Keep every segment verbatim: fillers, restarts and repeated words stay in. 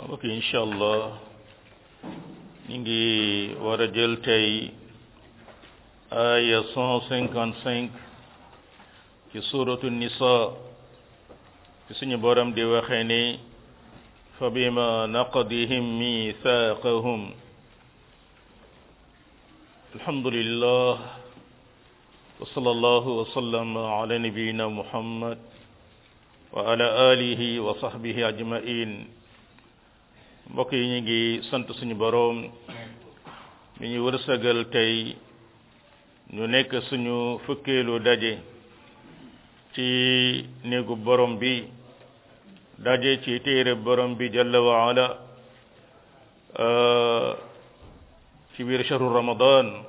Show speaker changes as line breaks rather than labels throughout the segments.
ok incha allah ñu ngi war a jël tey aya cent cinquante cinq ci suratu nisa ci suñu borom di waxee ni fa bima naqdihim mithaqahum alhamdulillah wa sallallahu wa sallama ala nabiyyina muhammad wa ala alihi wa sahbihi ajma'in mbokk yi ñu ngi sant suñu boroom mi ñu wërsëgal tey ñu nekk suñu fukkeelu daje ci néegu borom bi daje ci téere borom bi jalla wa ala ci biir shahru ramadan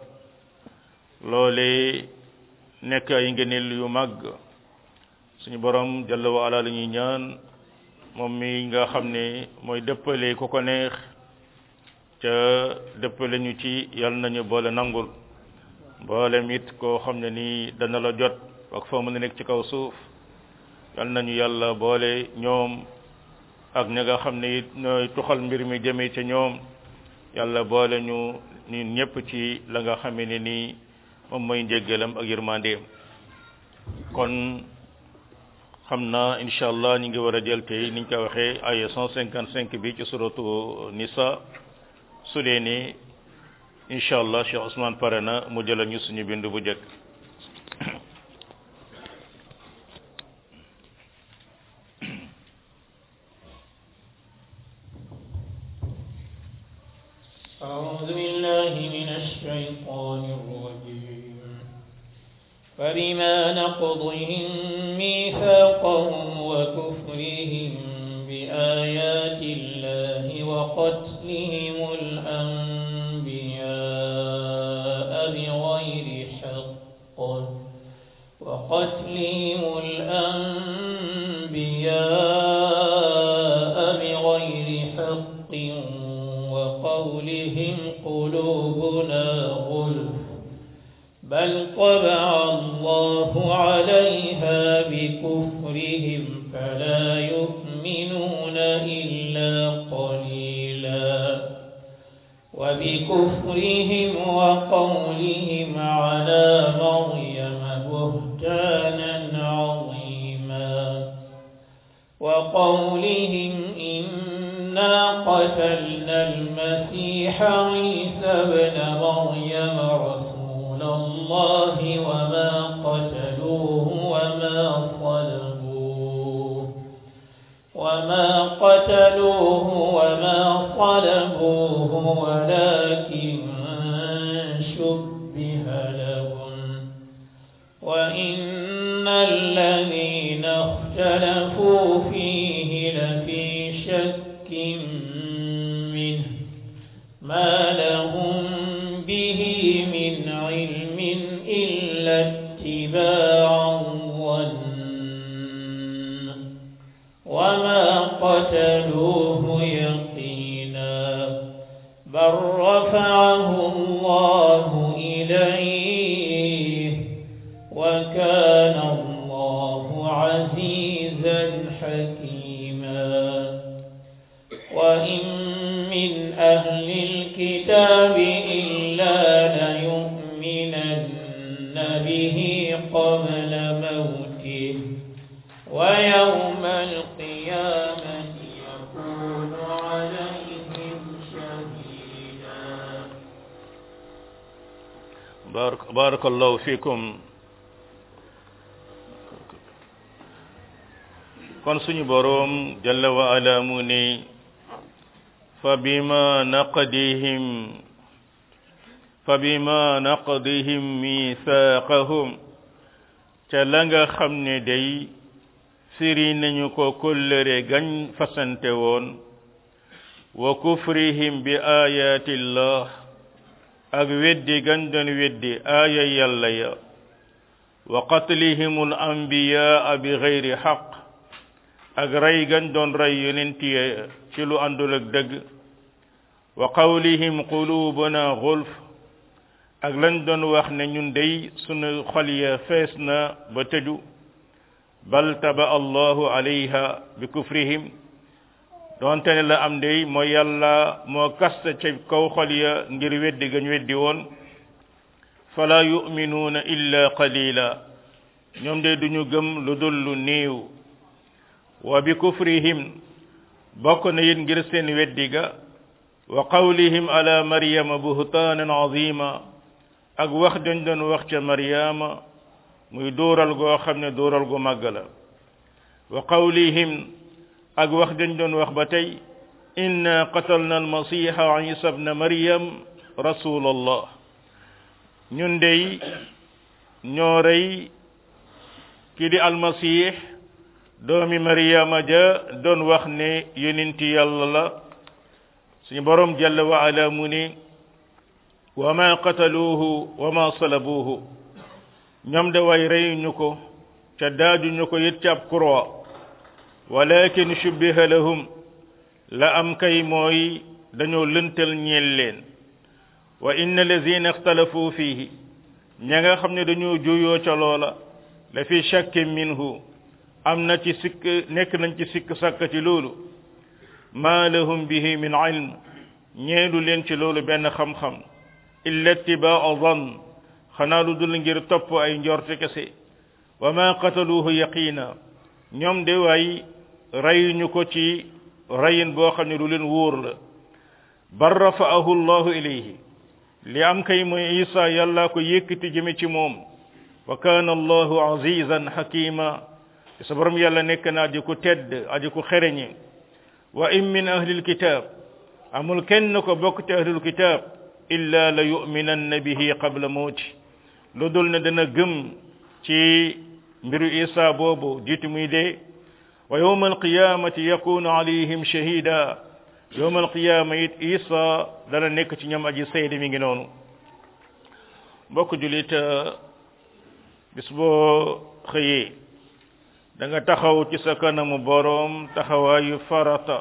loole nekk ay ngëneel yu mag suñu borom jalla wa ala la ñuy ñaan moom mi nga xam ne mooy dëppale ku ko neex ca dëppale ñu ci yal nañu boole nangul mboolem it koo xam ne nii dana la jot ak foo mën a nekk ci kaw suuf yal nañu yàlla boole ñoom ak ña nga xam ne it ñooy tuxal mbir mi jëmee ca ñoom yàlla boole ñu ñun ñëpp ci la nga xam ne nii moom mooy njéggalam ak yërmandeem kon xam naa incha allah ñu ngi war a jël tey niñ ko waxee ay cent cinquante cinq bi ci suratu nisa su dee ni incha allah Cheikh Ousmane pare na mu jëlal ñu suñu bind bu jëkk
أعوذ بالله من الشيطان الرجيم فبما نقضهم ميثاقهم وكفرهم بآيات الله وقتلهم الأنبياء بغير حق وقتلهم الأنبياء بغير حق وقولهم قلوبنا غلف بل طبع الله عليها بكفرهم فلا يؤمنون إلا قليلا وبكفرهم وقولهم على مريم بهتانا عظيما وقولهم إنا قتلنا المسيح عيسى ابن مريم رسول الله وما قتلوه وما صلبوه وما قتلوه وما صلبوه ولكن شبه لهم وإن الذين اختلفوا فيه لفي شك منه ما لهم به من علم إلا اتباع الظن وما قتلوه يقينا بل رفعه الله إليه وكان الله عزيزا حكيما وإن من أهل الكتاب إلا ليؤمنن به قبل موته ويوم القيامة يكون عليهم شهيدا
بارك, بارك الله فيكم kon suñu boroom jalla wa ala mu ni fa bima naqdihim fa bima naqdihim mithaqahum ca la nga xam ne day firi nañu ko kóllëre gañ fasante woon wa kufrihim bi ayatillah ak weddi gañ doon weddi aaya yàlla ya wa qatlihimul anbiyaa bi ghayri haqq ak rey gañ doon rey yonent ya ci lu àndul ak dëgg wa qawlihim qulubuna ghulf ak lañ doon wax ne ñun day sunu xol ya fees na ba tëju bal taba allahu alayha bi kufrihim donte ne la am dey mooy yàlla moo kasta ca kaw xol ya ngir weddi gañ weddi woon fala yu'minuuna illa qalila ñoom de duñu gëm lu dul lu néew wa bi kufrihim bokk na it ngir seen weddi ga wa qawlihim ala maryama buhtaanan azima ak wax dañ doon wax ca maryama muy dóoral goo xam ne dóoral gu màgg la wa qawlihim ak wax dañ doon wax ba tey inna qatalna almasiha isa ibn maryam rasulallah ñun dey ñoo rey kii di almasih doomi maryama ja doon wax ne yonenti yàlla la suñu borom jalla wa ala mu ne wa ma qataluuhu wa ma salabuuhu ñoom de way rey ñu ko ca daaju ñu ko it ca ab croix walakin shubbiha lahum la am kay mooy dañoo lëntal ñeel leen wa inna lazina ixtalafu fihi ña nga xam ne dañoo juyoo ca loola la fi shakkin minhu am na ci sikk nekk nañ ci sikk sàkk ci loolu ma lahum bihi min ilm ñeelu leen ci loolu benn xam-xam illa ittibaa zann xanaa lu dul ngir topp ay njorte kese wa ma qataluuhu yaqina ñoom de waay rayuñu ko ci rayin boo xam ne lu leen wóor la bal rafa'ahu allahu ilayhi li am kay mooy isa yàlla ko yëkkati jëme ci moom wa kaana allahu azizan hakima sa borom yàlla nekk na aji ku tedd aji ku xereñe wa in min ahlil kitab amul kenn ko bokk ci ahlul kitab illa la yu'minanna bihi qabla mawti lu dul ne dana gëm ci mbiru isa boobu jiitu muy dee wa yawma alqiyamati yakunu alayhim shahida yawma alqiyama it isa dana nekk ci ñoom aji seede mi ngi noonu mbokk julit bis boo xëyee da nga taxaw ci sa kanamu boroom taxawaayu farata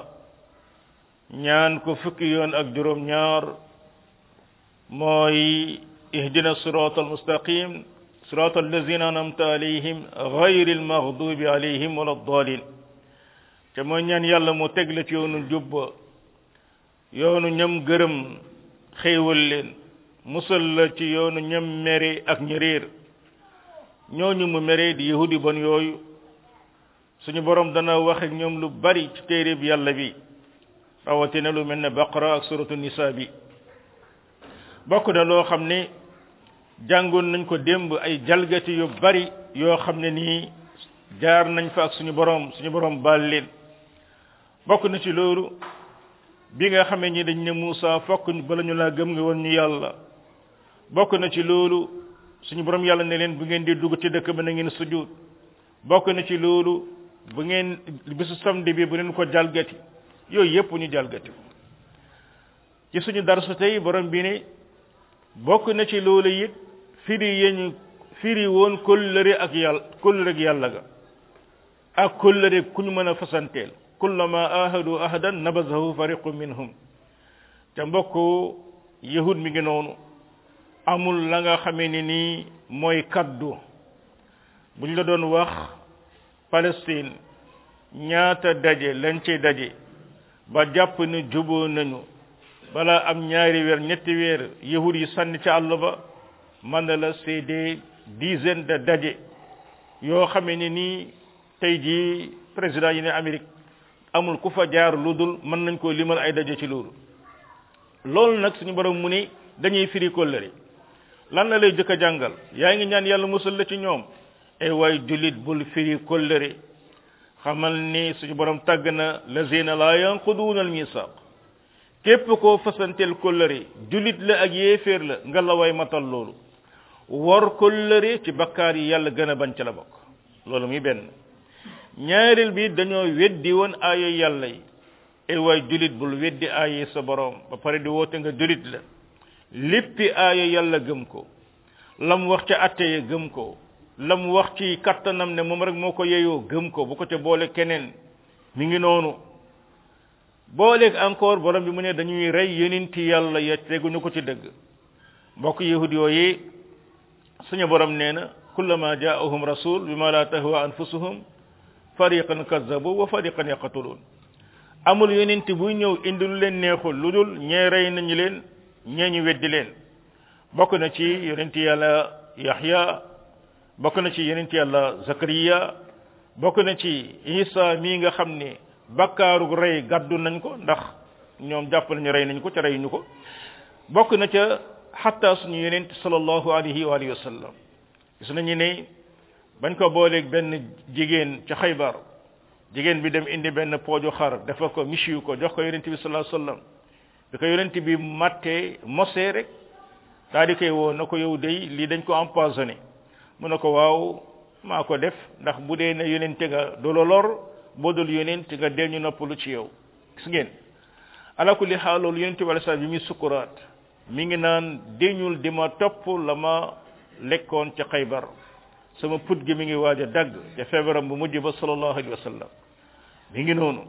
ñaan ko fukki yoon ak juróom ñaar mooy ihdina sirata almustaqim sirata allazina an'amta alayhim ghayri almaghdubi alayhim wala ddalin te mooy ñaan yàlla mu teg la ci yoonu jubba yoonu ñam gërëm xéewal leen musal la ci yoonu ñam mere ak ñëréer ñooñu mu mere di yahudi bon yooyu suñu borom dana wax ak ñoom lu bari ci téere bi yàlla bi rawatina lu mel ne baqara ak suratu nisa bi bokk na loo xam ne jàngoon nañ ko démb ay jalgati yu bari yoo xam ne nii jaar nañ fa ak suñu borom suñu borom baal leen bokk na ci loolu bi nga xamee ñi dañ ne Muusa fokk bala ñu laa gëm nga woon ñu yàlla bokk na ci loolu suñu borom yàlla ne leen bu ngeen di dugg ci dëkk ba na ngeen sujud bokk na ci loolu bu ngeen bisu samedi bi bu leen ko jalgati yooyu yépp ñu jalgati ci suñu darsu tey borom bi ne bokk na ci loolu it firi yeñu firi woon kóllëre ak yàlla kóllëre ak yàlla ga ak kóllëre ku ñu mën a fasanteel kullama ahadu ahadan nabazahu fariqu minhum te mbokk yahud mi ngi noonu amul la nga xamee ni nii mooy kaddu buñ la doon wax Palestine ñaata daje lañ ci daje ba jàpp ne juboo nañu bala am ñaari weer ñetti weer yahud yi sànni ci àll ba man na la c'est des dizaines de daje yoo xamee ne nii tey jii président yi ne Amérique amul ku fa jaar lu dul mën nañ koo limal ay daje ci loolu loolu nag suñu borom mu ni dañuy firi kóllëre lan la lay jëkk a jàngal yaa ngi ñaan yàlla musal la ci ñoom ay waay jullit bul firi kóllëre xamal ni suñu borom tàgg na lazina la yanquduuna al misaq képp koo fasanteel kóllëre jullit la ak yéeféer la nga la way matal loolu war kóllëre ci bakkaar yi yàlla gën a bañ ca la bokk loolu muy benn ñaareel bi dañoo weddi woon aaya yàlla yi ay waay jullit bul weddi aaya sa borom ba pare di woote nga jullit la léppi aaya yàlla gëm ko lam wax ca atte ya gëm ko lam wax ci kattanam ne moom rek moo ko yeyoo gëm ko bu ko ca boole keneen mi ngi noonu booleeg encore borom bi mu ne dañuy rey yonenti yàlla ya teguñu ko ci dëgg mbokk yahud yooyu suñu borom nee na kullama jaahum rasul bima la tahwa anfusuhum fariqan kazzabu wa fariqan yaqtulun amul yonent buy ñëw indi lu leen neexul lu dul ñee rey nañu leen ñee ñu weddi leen bokk na ci yonent yàlla Yaxya bokk na ci yonent yàlla Zakariya bokk na ci Isa mii nga xam ne bakkaaru rey gàddu nañ ko ndax ñoom jàpp nañu rey nañ ko ca reyuñu ko bokk na ca xatta suñu yonent sallallahu alayhi wa alihi wa sallam gis nañu ne bañ ko booleeg benn jigéen ca Xaybar jigéen bi dem indi benn pooju xar dafa ko misiyu ko jox ko yonent bi sallallahu alayhi wa sallam bi ko yonent bi mattee mosee rek daal di koy woo na ko yow day lii dañ ko empoisonné mu ne ko waaw maa ko def ndax bu dee ne yonente nga du la lor boo dul yonent nga dee ñu noppalu ci yow gis ngeen ala kulli xaal loolu yonente bi alayhi bi muy sukkuraat mi ngi naan deñul di ma topp la ma lekkoon ca Xaybar sama put gi mi ngi waaj a dagg te feebaram bu mujj ba sallallahu alayhi wa sallam mi ngi noonu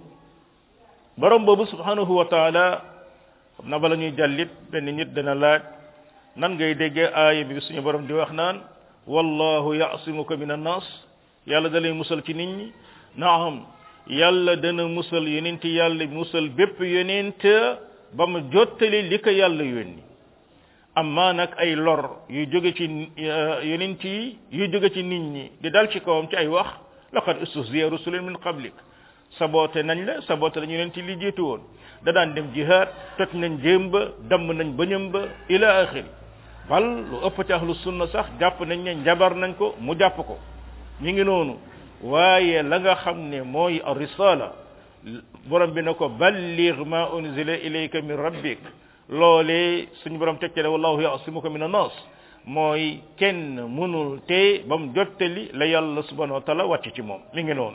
borom boobu subhanahu wa taala xam na bala ñuy jàllit benn nit dana laaj nan ngay déggee aaya bi suñu borom di wax naan wallahu ya'simuka min an-nas yàlla da lay musal ci nit ñi naam yàlla dana musal yonent yàlla musal bépp yonent ba mu jottali li ko yàlla yónni amma nag ay lor yu jóge ci yonent yi yu jóge ci nit ñi di dal ci kawam ci ay wax laqad istuhziya rusulun min qablik saboté nañ la saboté lañu yonent li jiitu woon da daan dem jihaad toj nañ jéem ba damm nañ bëñëm ba ila axiri bal lu ëpp ci ahlu sunna sax jàpp nañ ne njabar nañ ko mu jàpp ko ñu ngi noonu waaye la nga xam ne mooy ar-risala borom bi ne ko balligh ma unzila ilayka min rabbik loolee suñu borom teg ci ne wallahu ya'simuka min an-nas mooy kenn mënul te ba mu jottali la yàlla subhanahu wa taala wàcc ci moom mi ngi noonu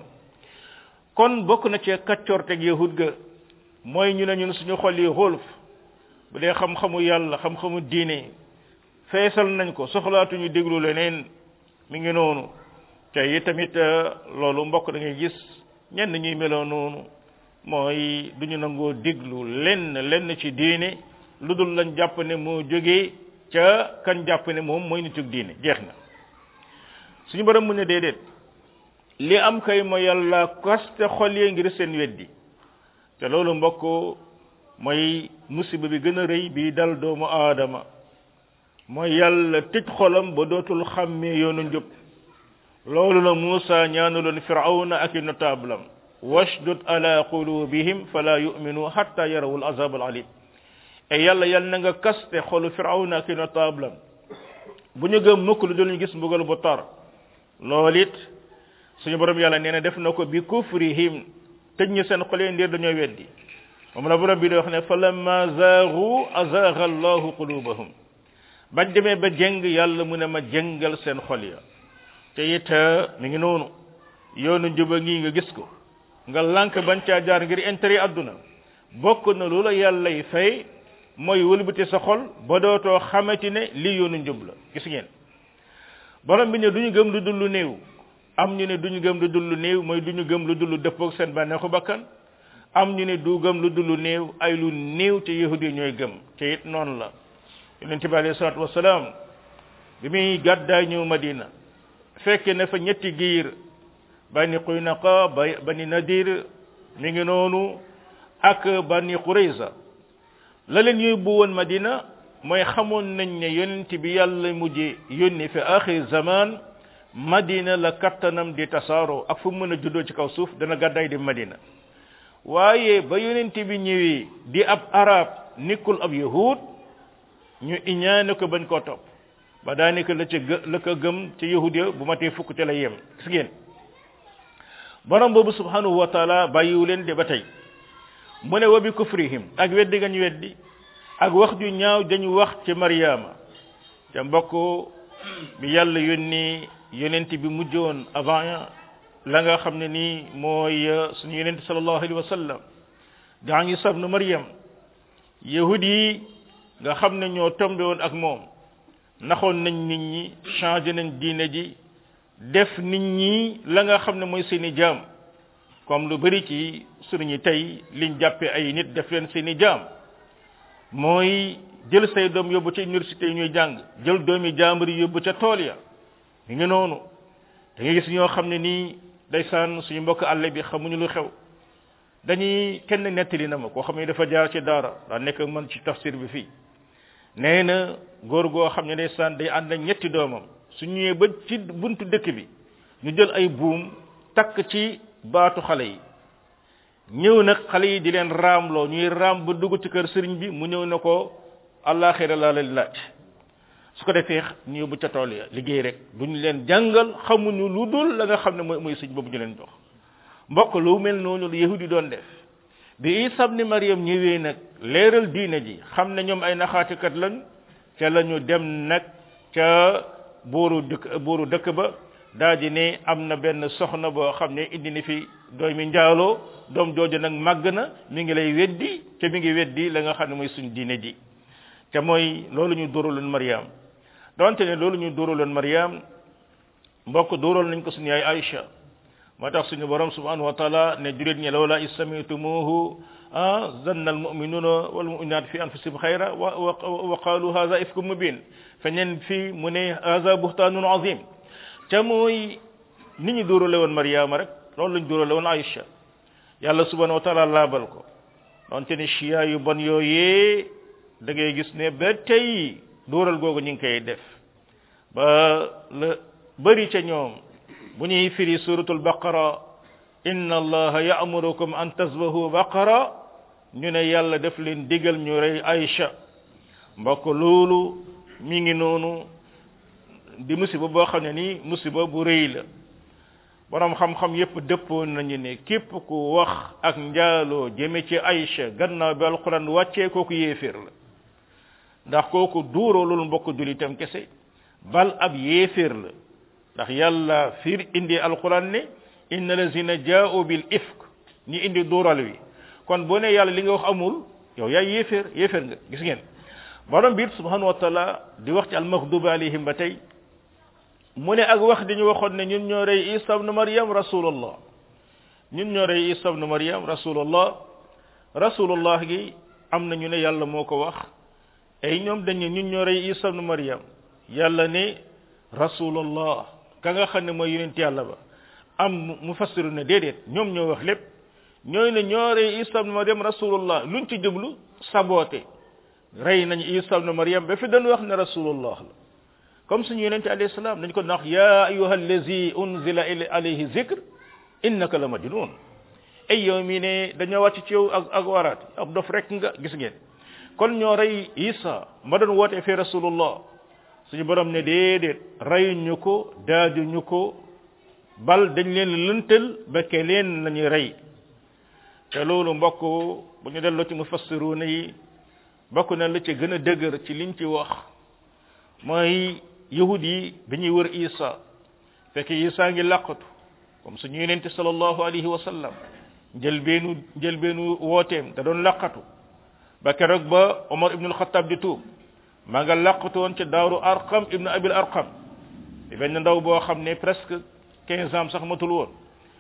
kon bokk na ci kaccoorteg yahud ga mooy ñu ne ñun suñu xol yi xulf bu dee xam-xamu yàlla xam-xamu diine feesal nañ ko soxlaatuñu déglu leneen mi ngi noonu te yi tamit loolu mbokk da ngay gis ñenn ñuy meloo noonu mooy duñu nangoo déglu lenn lenn ci diine lu dul lañ jàpp ne moo jógee ca kan jàpp ne moom mooy nitug diine jeex na suñu borom mu ne déedéet li am kay mooy yàlla kaste xol yee ngir seen weddi te loolu mbokk mooy musiba bi gën a rëy bi dal doomu aadama mooy yàlla tëj xolam ba dootul xàmmee yoonu njub loolu la Muusa ñaanuloon Firawna ak i notablam washdud ala qulubihim fala yu'minu hatta yarawul azab al alim e yàlla yàlla na nga kaste xolu Firawna ak i notablam bu ñu gëm mukk lu dul ñu gis mbugal bu tar loolu it suñu borom yàlla nee na def na ko bi kufrihim tëj ñu seen xol yi ndir dañoo weddi moom la borom bi di wax ne falamma zaagu azaaga allahu qulubahum bañ demee ba jëng yàlla mu ne ma jëngal seen xol ya te it mi ngi noonu yoonu njuba ngi nga gis ko nga lànk bañ caa jaar ngir intérêt adduna bokk na lu la yàlla y fay mooy wëlbati sa xol ba dootoo xamati ne lii yoonu njub la gis ngeen borom bi ne duñu gëm lu dul lu néew am ñu ne duñu gëm lu dul lu néew mooy duñu gëm lu dul lu dëppoog seen bànneexu bakkan am ñu ne du gëm lu dul lu néew ay lu néew te yahudi ñooy gëm te it noonu la yonent bi alayhi salaatu wasalaam bi muy gàddaay ñëw Madina fekke na fa ñetti giir bani Quynaqa bani Nadir mi ngi noonu ak bani Qurayza la leen yóbbu woon Madina mooy xamoon nañ ne yonent bi yàlla mujje yónni fi axir zaman Madina la kattanam di tasaaroo ak fu mu mën a juddoo ci kaw suuf dana gàddaay di Madina waaye ba yonent bi ñëwee di ab arab nekkul ab yahud ñu iñaane ko bañ koo topp ba daanaka la ca la ko gëm ca yahud ya bu matee fukk te la yem gis ngeen borom boobu subhanahu wa taala bàyyiwu leen de ba tey mu ne wa bi kufrihim ak weddi gañ weddi ak wax ju ñaaw dañu wax ci Maryama te mbokk bi yàlla yónni yonent bi mujjoon avant la nga xam ne nii mooy suñu yonent sallallahu alayhi wa sallam daa ngi sabnu Maryam yahud yi nga xam ne ñoo tombe woon ak moom naxoon nañ nit ñi changé nañ diine ji def nit ñi la nga xam ne mooy seeni jaam comme lu bari ci suñu tey liñ jàppee ay nit def leen seeni jaam mooy jël say doom yóbbu ca université yi ñuy jàng jël doomi jaambur yi yóbbu ca tool ya mi ngi noonu da nga gis ñoo xam ne nii ndeysaan suñu mbokk àll bi xamuñu lu xew dañuy kenn nettali na ma koo xam ne dafa jaar ci daara daa nekk man ci tafsir bi fii nee na góor goo xam ne ndeysaan day ànd ak ñetti doomam su ñëwee ba ci buntu dëkk bi ñu jël ay buum takk ci baatu xale yi ñëw nag xale yi di leen raamloo ñuy raam ba dugg ci kër sëriñ bi mu ñëw na ko àllaaxira laa leen laaj su ko defee ñu yóbbu ca tool ya liggéey rek duñu leen jàngal xamuñu lu dul la nga xam ne mooy mooy sëñ boobu ñu leen jox mbokk lu mel noonu lu yahudi doon def bi Isa ibn Maryam ñëwee nag leeral diine ji xam ne ñoom ay naxaatikat lañ ca la ñu dem nag ca booru dëkk booru dëkk ba daa di ne am na benn soxna boo xam ne indi ni fi doomi njaaloo doom jooju nag màgg na mi ngi lay weddi te mi ngi weddi la nga xam ne mooy suñ diine ji te mooy loolu ñu dóoraloon Maryam donte ne loolu ñu dóoraloon Maryam mbokk dóoral nañ ko suñu yaay Aïcha moo tax suñu borom subhanahu wa taala ne julit ñi lawla issamitumuhu ah zanna almu'minuna wal mu'minat fi anfusihim khayra wa wa qalu hadha ifkum mubin feneen fii mu ne hadha buhtanun azim te mooy nit ñi dóorale woon Maryama rek loolu lañ dóorale woon Aïcha yàlla subhanahu wa taala laabal ko donte ne chia yu bon yooyee da ngay gis ne ba tey dóoral googu ñu ngi koy def ba la bëri ca ñoom bu ñuy firi suratul baqara inna allaha ya'murukum an tasbahu baqara ñu ne yàlla def leen digal ñu rey Aïcha mbokk loolu mi ngi noonu di musiba boo xam ne nii musiba bu rëy la borom xam-xam yépp dëppoon nañu ne képp ku wax ak njaaloo jëme ci Aïcha gannaaw bi alquran wàccee kooku yéeféer la ndax kooku duuroolul mbokk julitam kese bal ab yéeféer la ndax yàlla fiir indi alquran ne inna lazina jaa'u bil ifk ñi indi duural wi kon boo ne yàlla li nga wax amul yow yaay yéeféer yéeféer nga gis ngeen borom biir subhanahu wa taala di wax ci almaghdubi alayhim ba tey mu ne ak wax dañu waxoon ne ñun ñoo rey Isa ibn Maryam rasulullah ñun ñoo rey Isa ibn Maryam rasulullah rasulullah gi am na ñu ne yàlla moo ko wax ay ñoom dañ ne ñun ñoo rey Isa ibn Maryam yàlla ne rasulullah ka nga xam ne mooy yonent yàlla ba am mufassiru ne déedéet ñoom ñoo wax lépp ñooy ne ñoo rey Isa ibn Maryam rasulullah luñ ci jublu saboté rey nañ Isa ibn Maryam ba fi dañ wax ne rasulullah la comme suñu yonente alayhi salaam dañ ko nax ya ayyuha allazi unzila alayhi zikr innaka la majnun ay yow mi ne dañoo wàcc ci yow ak ak waraat ab dof rek nga gis ngeen kon ñoo rey Isa ma doon woote fi rasulullah suñu borom ne déedéet reyuñu ko daajuñu ko bal dañ leen lëntal ba ke leen lañuy rey te loolu mbokk bu ñu delloo ci mufassiruna yi bokk na la ci gën a dëgër ci liñ ci wax mooy yahud yi bi ñuy wër Isa fekk Isa ngi làqatu comme suñu yonente sallallahu alayhi wa sallam njëlbeenu njëlbeenu wooteem da doon làqatu ba keroog ba Omar ibn al-Khattab di tuub maa nga làqatu woon ci daaru Arqam ibn Abil Arqam di benn ndaw boo xam ne presque quinze ans sax matul woon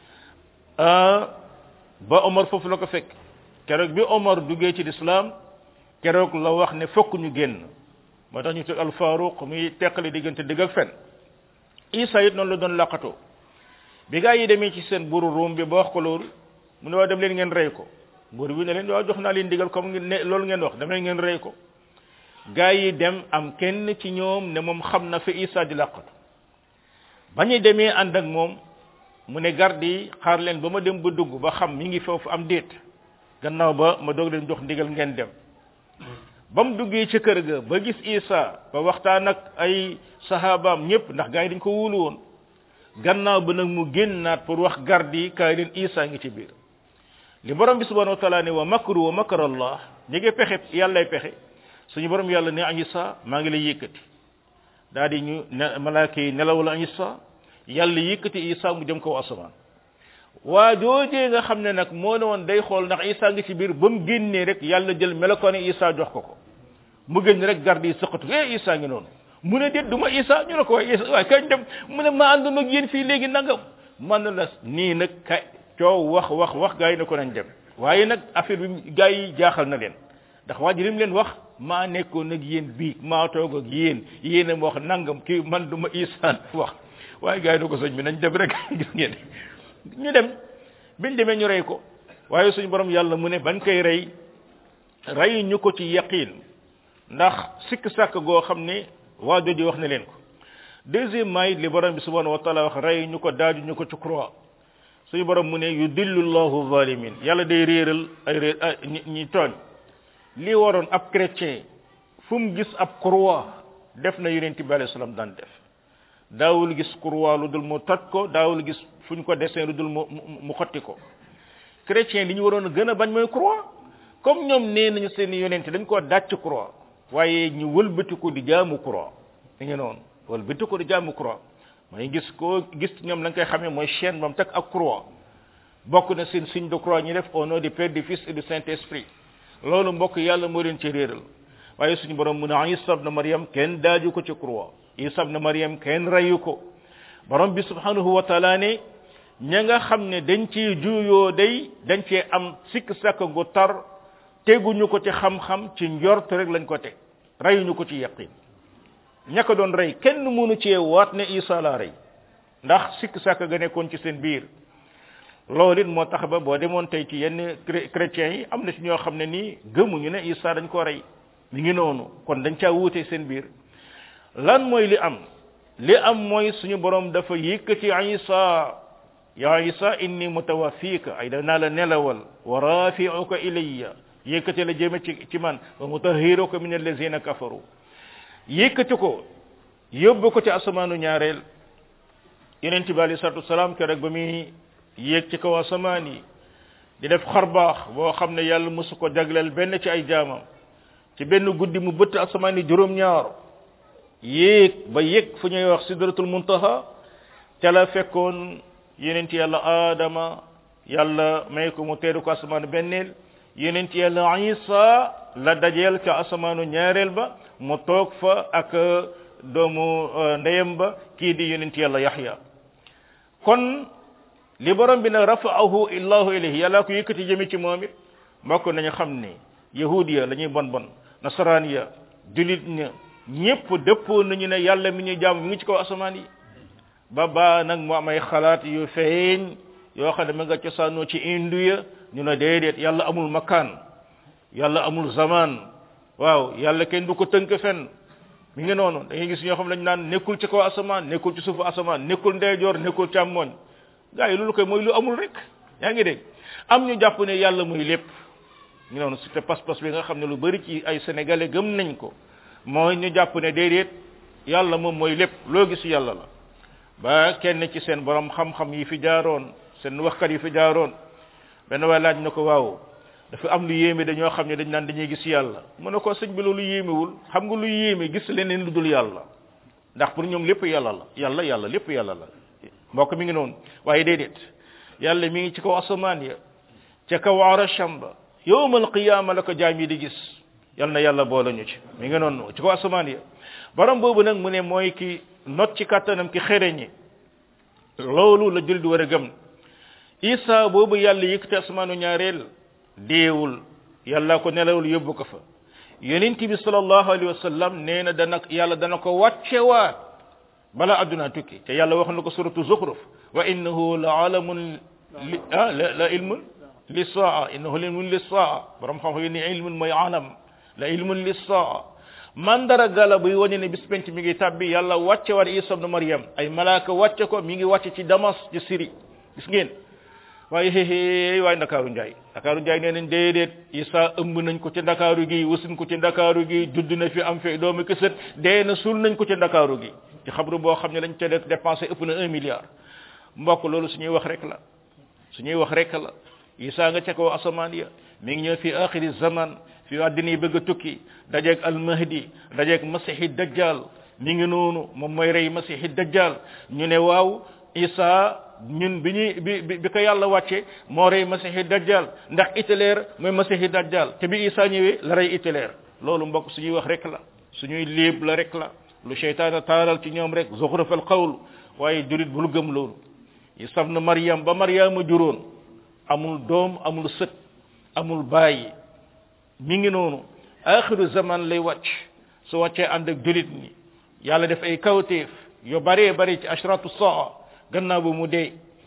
ba Omar foofu la ko fekk keroog bi Omar duggee ci l'islam keroog la wax ne fokk ñu génn moo tax ñu tudd al Faruq muy teqali diggante dëgg ak fen Isa it noonu la doon laqatoo bi gaa yi demee ci seen buuru Room bi ba wax ko loolu mu ne waa dem leen ngeen rey ko buur bi ne leen waaw jox naa leen digal comme ngeen ne loolu ngeen wax dem leen ngeen rey ko gaa yi dem am kenn ci ñoom ne moom xam na fi Isa di laqatu ba ñu demee ànd ak moom mu ne garde yi xaar leen ba ma dem ba dugg ba xam mi ngi foofu am déet gannaaw ba ma doog leen jox ndigal ngeen dem ba mu duggee ci kër ga ba gis Isa ba waxtaan ak ay sahabaam ñëpp ndax gaa yi dañ ko wóolu woon gannaaw ba nag mu génnaat pour wax garde yi kaay leen Isa ngi ci biir li borom bi subhanahu wa taala ne wa makru wa makra allah ñi ngi pexe yàllay pexe suñu borom yàlla ne Isa maa ngi lay yëkkati daal di ñu ne malaaka yi nelaw la Isa yàlla yëkkati Isa mu jëm kaw asamaan waa joojee nga xam ne nag moo ne woon day xool ndax Isa ngi ci biir ba mu génnee rek yàlla jël melokaanu Isa jox ko ko mu génn rek garde yi sëqatu eh Isa ngi noonu mu ne déet du ma Isa ñu ne ko waaye Isa waaye kañ dem mu ne ma àndoon ak yéen fii léegi nangam man la nii nag kay coow wax wax wax gaa yi ne ko nañ dem waaye nag affaire bi gaa yi jaaxal na leen ndax waa ji lim leen wax maa nekkoon ak yéen bii maa toog ak yéen yéen a ma wax nangam kii man du ma Isa wax waaye gaa yi ne ko sëñ bi nañ dem rek gis ngeen ñu dem biñ demee ñu rey ko waaye suñu borom yàlla mu ne bañ koy rey rey ñu ko ci yaqin ndax sikk sàkk goo xam ne waa jooju wax na leen ko deuxièmement it li borom bi subhanahu wa taala wax rey ñu ko daaju ñu ko ci croix suñu borom mu ne yudillu llahu zalimin yàlla day réeral ay réer ñi tooñ li waroon ab chrétien fu mu gis ab croix def na yonent bi alayhi salaam daan def daawul gis croix lu dul mu toj ko daawul gis fu ñu ko dessin lu dul mu mu xotti ko chrétien li ñu waroon a gën a bañ mooy croix comme ñoom nee nañu seen yonent dañ koo dàcc croix waaye ñu wëlbati ko di jaamu croix da ngeen noonu wëlbati ko di jaamu croix mooy gis ko gis ñoom la nga koy xamee mooy chaîne bam teg ak croix bokk na seen signe de croix ñu def au nom du Père, du Fils et du Saint-Esprit loolu mbokk yàlla moo leen ci réeral waaye suñu borom mu ne Isa ibn Maryam kenn daaju ko ci croix Isa ibn Maryam kenn rayu ko borom bi subhanahu wa taala ne ña nga xam ne dañ ci juuyoo day dañ cee am sikk sàkk gu tar teguñu ko ci xam-xam ci njort rek lañ ko teg rayuñu ko ci yaqin ña ko doon rey kenn mënu cee waat ne Isa la rey ndax sikk sàkk ga nekkoon ci seen biir loolu it moo tax ba boo demoon tey ci yenn chrétiens yi am na ci ñoo xam ne nii gëmuñu ne Isa dañ ko rey mi ngi noonu kon dañ caa wuute seen biir lan mooy li am li am mooy suñu borom dafa yëkkati Isa ya Isa inni mutawaffika ay danaa la nelawal wa rafi'uka ilayya yëkkati la jëme ci ci man wa mutahhiruka min allazina kafaru yëkkati ko yóbbu ko ci asamaanu ñaareel yonent bi alayhi salatu wasalaam keroog ba muy yéeg ci kaw asamaan yi di def xarbaax boo xam ne yàlla mosu ko jagleel benn ci ay jaamam ci benn guddi mu bëtt asamaan yi juróom-ñaar yéeg ba yéeg fu ñuy wax sidratul muntaha ca la fekkoon yonent yàlla aadama yàlla may ko mu teeru ko asamaanu benneel yonent yàlla Isa la dajeel ca asamaanu ñaareel ba mu toog fa ak doomu ndeyam ba kii di yonent yàlla Yaxya kon li borom bi nag rafa'ahu illahu ilayhi yàlla ko yëkkati jëme ci moom it mbokk nañu xam ne yahudiya la ñuy bon bon nasaraniya julit ña ñépp dëppoo nañu ne yàlla mi ñuy jaam mi ngi ci kaw asamaan yi ba baa nag mu am ay xalaat yu feeñ yoo xam ne ma nga cosaanoo ci indu ya ñu ne déedéet yàlla amul makaan yàlla amul zaman waaw yàlla kenn du ko tënk fenn mi ngi noonu da ngay gis ñoo xam ne dañu naan nekkul ci kaw asamaan nekkul ci suufu asamaan nekkul ndeyjoor nekkul càmmoñ gaa yi loolu koy mooy lu amul rek yaa ngi dégg am ñu jàpp ne yàlla muy lépp ñu noonu c'était pas-pas bi nga xam ne lu bari ci ay sénégalais gëm nañ ko mooy ñu jàpp ne déedéet yàlla moom mooy lépp loo gis yàlla la ba kenn ci seen borom xam-xam yi fi jaaroon seen waxkat yi fi jaaroon benn waay laaj na ko waaw dafa am lu yéeme dañoo xam ne dañ naan dañuy gis yàlla mu ne ko sëñ bi loolu yéemewul xam nga lu yéeme gis leneen lu dul yàlla ndax pour ñoom lépp yàlla la yàlla yàlla lépp yàlla la mbokk mi ngi noonu waaye déedéet yàlla mi ngi ci kaw asamaan ya ca kaw arasham ba yawmal qiyaama la ko jaam yi di gis yal na yàlla boole ñu ci mi ngi noonu ci kaw asamaan ya borom boobu nag mu ne mooy ki not ci kàttanam ki xereñi loolu la jul di war a gëm Isa boobu yàlla yëkkati asamaanu ñaareel deewul yàlla ko nelawul yóbbu ko fa yonent bi sallallahu alayhi wa sallam nee na dana yàlla dana ko wàccewaat bala adduna tukki te yàlla wax na ko suratu Zukhruf wa innahu la alamun li ah la la ilmun li saa innahu la ilmun li saa borom xam-xam yi ni ilmun mooy alam la ilmun li saa mandara gala buy wane ne bis penc mi ngi tabbi yàlla wàccewaat Isa ibn Maryam ay malaaka wàcce ko mi ngi wàcce ci Damas ci Syrie gis ngeen waaye xéxé waaye ndakaaru njaay ndakaaru njaay nee nañ déedéet Isa ëmb nañ ko ci ndakaaru gi wasin ko ci ndakaaru gi judd na fi am fi doomu kësët dee na suul nañ ko ci ndakaaru gi ci xabru boo xam ne dañ ca def dépensé ëpp na un milliard mbokk loolu suñuy wax rek la suñuy wax rek la Isa nga ca kaw asamaan ya mi ngi ñëw fi axiri zaman fi àddina yi bëgg a tukki dajeeg almahdi dajeeg masihi dajjal mi ngi noonu moom mooy rey masihi dajjal ñu ne waaw Isa ñun bi ñuy bi bi ko yàlla wàcce moo rey masihi dajjal ndax Hitler mooy masihi dajjal te bi Isa ñëwee la rey Hitler loolu mbokk suñuy wax rek la suñuy léeb la rek la lu seytaane taaral ci ñoom rek zuxrufal qawl waaye jurit bul gëm loolu Isa ibn Maryam ba Maryama juróon amul doom amul sët amul bàyyi mi ngi noonu axiru zaman lay wàcc su wàccee ànd ak jurit ñi yàlla def ay kawteef yu baree bari ci ashratu saa gannaaw ba mu dee